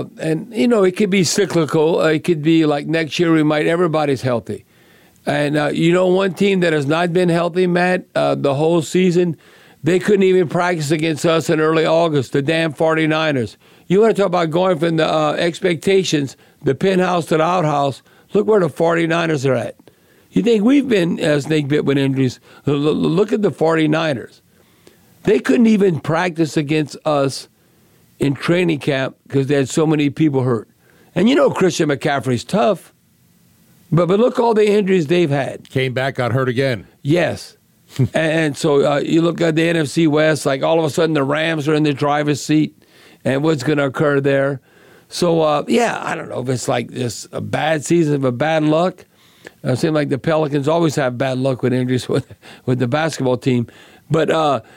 it could be cyclical. It could be like next year everybody's healthy. And one team that has not been healthy, Matt, the whole season, they couldn't even practice against us in early August, the damn 49ers. You want to talk about going from the expectations, the penthouse to the outhouse, look where the 49ers are at. You think we've been snake bit with injuries? Look at the 49ers. They couldn't even practice against us in training camp because they had so many people hurt. And Christian McCaffrey's tough, but look all the injuries they've had. Came back, got hurt again. Yes. And so you look at the NFC West, like all of a sudden the Rams are in the driver's seat, and what's going to occur there. So, I don't know if it's like this a bad season of bad luck. It seems like the Pelicans always have bad luck with injuries with the basketball team. But,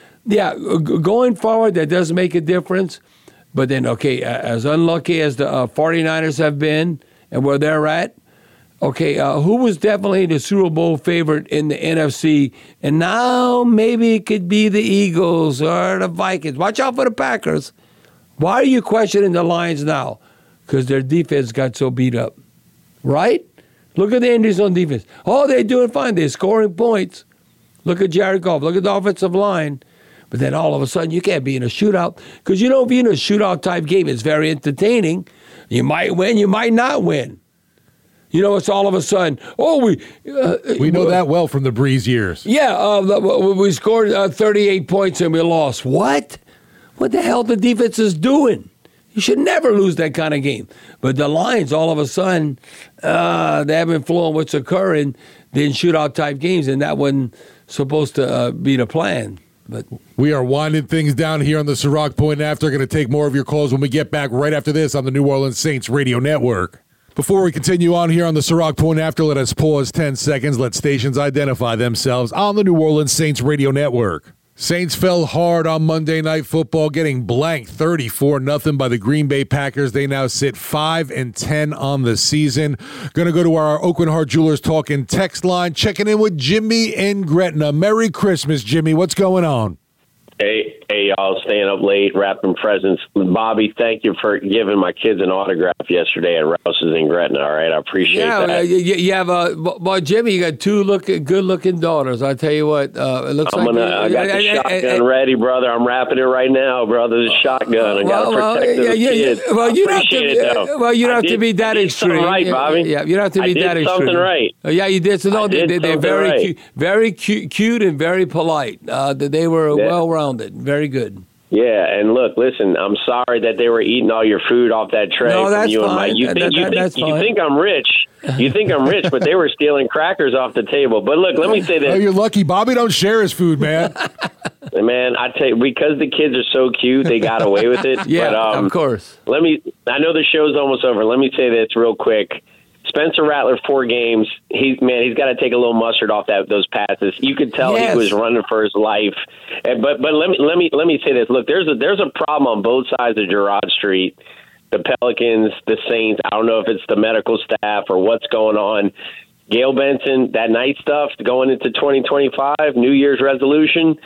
going forward, that does make a difference. But then, as unlucky as the 49ers have been and where they're at, who was definitely the Super Bowl favorite in the NFC? And now maybe it could be the Eagles or the Vikings. Watch out for the Packers. Why are you questioning the Lions now? Because their defense got so beat up. Right? Look at the injuries on defense. Oh, they're doing fine. They're scoring points. Look at Jared Goff. Look at the offensive line. But then all of a sudden, you can't be in a shootout. Because, if you're in a shootout-type game, it's very entertaining. You might win. You might not win. It's all of a sudden, we know that well from the Breeze years. Yeah, we scored 38 points and we lost. What? What the hell the defense is doing? You should never lose that kind of game. But the Lions, all of a sudden, they haven't flown what's occurring. They're in shootout-type games, and that wasn't supposed to be the plan. But we are winding things down here on the Ciroc Point After. Going to take more of your calls when we get back right after this on the New Orleans Saints Radio Network. Before we continue on here on the Ciroc Point After, let us pause 10 seconds. Let stations identify themselves on the New Orleans Saints Radio Network. Saints fell hard on Monday Night Football, getting blanked 34-0 by the Green Bay Packers. They now sit 5-10 on the season. Going to go to our Oakland Heart Jewelers Talking text line, checking in with Jimmy in Gretna. Merry Christmas, Jimmy. What's going on? Hey, Hey, y'all, staying up late, wrapping presents. Bobby, thank you for giving my kids an autograph yesterday at Rouse's in Gretna, all right? I appreciate that. You have boy, Jimmy, you got two good-looking daughters. I tell you what, it looks I got the shotgun ready, brother. I'm wrapping it right now, brother. The shotgun. I got to protect those kids. Well, you don't have to be that extreme. Right, Bobby. Yeah, you don't have to be that extreme. Something right. Yeah, you did. So no, they're very cute and very polite. They were well-rounded. Very good. Yeah, and look, listen, I'm sorry that they were eating all your food off that tray. No, that's you fine. You think I'm rich. You think I'm rich, but they were stealing crackers off the table. But look, let me say this. Oh, you're lucky. Bobby don't share his food, man. Man, I tell you, because the kids are so cute, they got away with it. Yeah, but, of course. I know the show's almost over. Let me say this real quick. Spencer Rattler, 4 games. He's got to take a little mustard off those passes. You could tell he was running for his life. But let me say this. Look, there's a problem on both sides of Girard Street. The Pelicans, the Saints. I don't know if it's the medical staff or what's going on. Gail Benson, that night stuff going into 2025, New Year's resolution.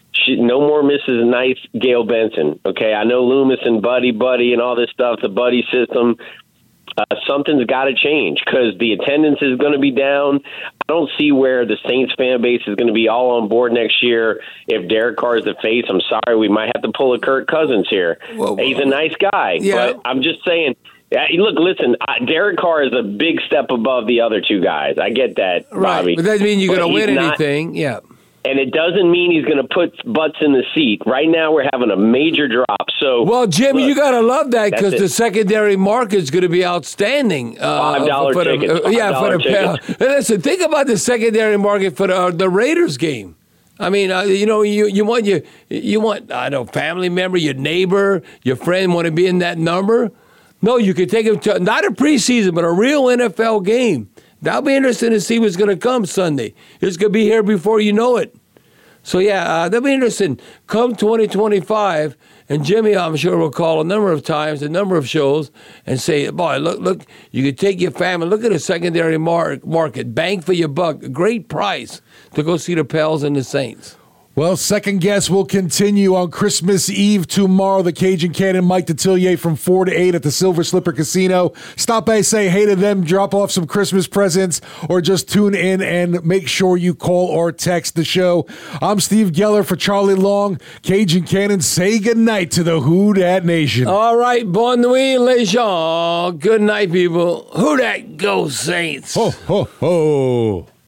No more Mrs. Nice Gail Benson. Okay, I know Loomis and Buddy and all this stuff, the buddy system. Something's got to change because the attendance is going to be down. I don't see where the Saints fan base is going to be all on board next year. If Derek Carr is the face, I'm sorry, we might have to pull a Kirk Cousins here. He's a nice guy, but I'm just saying. Look, listen, Derek Carr is a big step above the other two guys. I get that, right, Bobby. But that doesn't mean you're going to win anything. Yeah. And it doesn't mean he's going to put butts in the seat. Right now, we're having a major drop. So, well, Jimmy, you got to love that because the secondary market is going to be outstanding. $5 tickets. For the listen, think about the secondary market for the Raiders game. I mean, you want I know, family member, your neighbor, your friend want to be in that number. No, you could take him to not a preseason, but a real NFL game. That'll be interesting to see what's going to come Sunday. It's going to be here before you know it. So, that'll be interesting. Come 2025, and Jimmy, I'm sure, will call a number of times, a number of shows, and say, boy, look, you could take your family, look at a secondary market, bang for your buck, a great price to go see the Pels and the Saints. Well, Second Guess will continue on Christmas Eve tomorrow. The Cajun Cannon, Mike Detillier from 4 to 8 at the Silver Slipper Casino. Stop by, say hey to them, drop off some Christmas presents, or just tune in and make sure you call or text the show. I'm Steve Geller for Charlie Long. Cajun Cannon, say goodnight to the Who Dat Nation. All right, bon nuit, les gens. Good night, people. Who Dat go, Saints. Ho, ho, ho.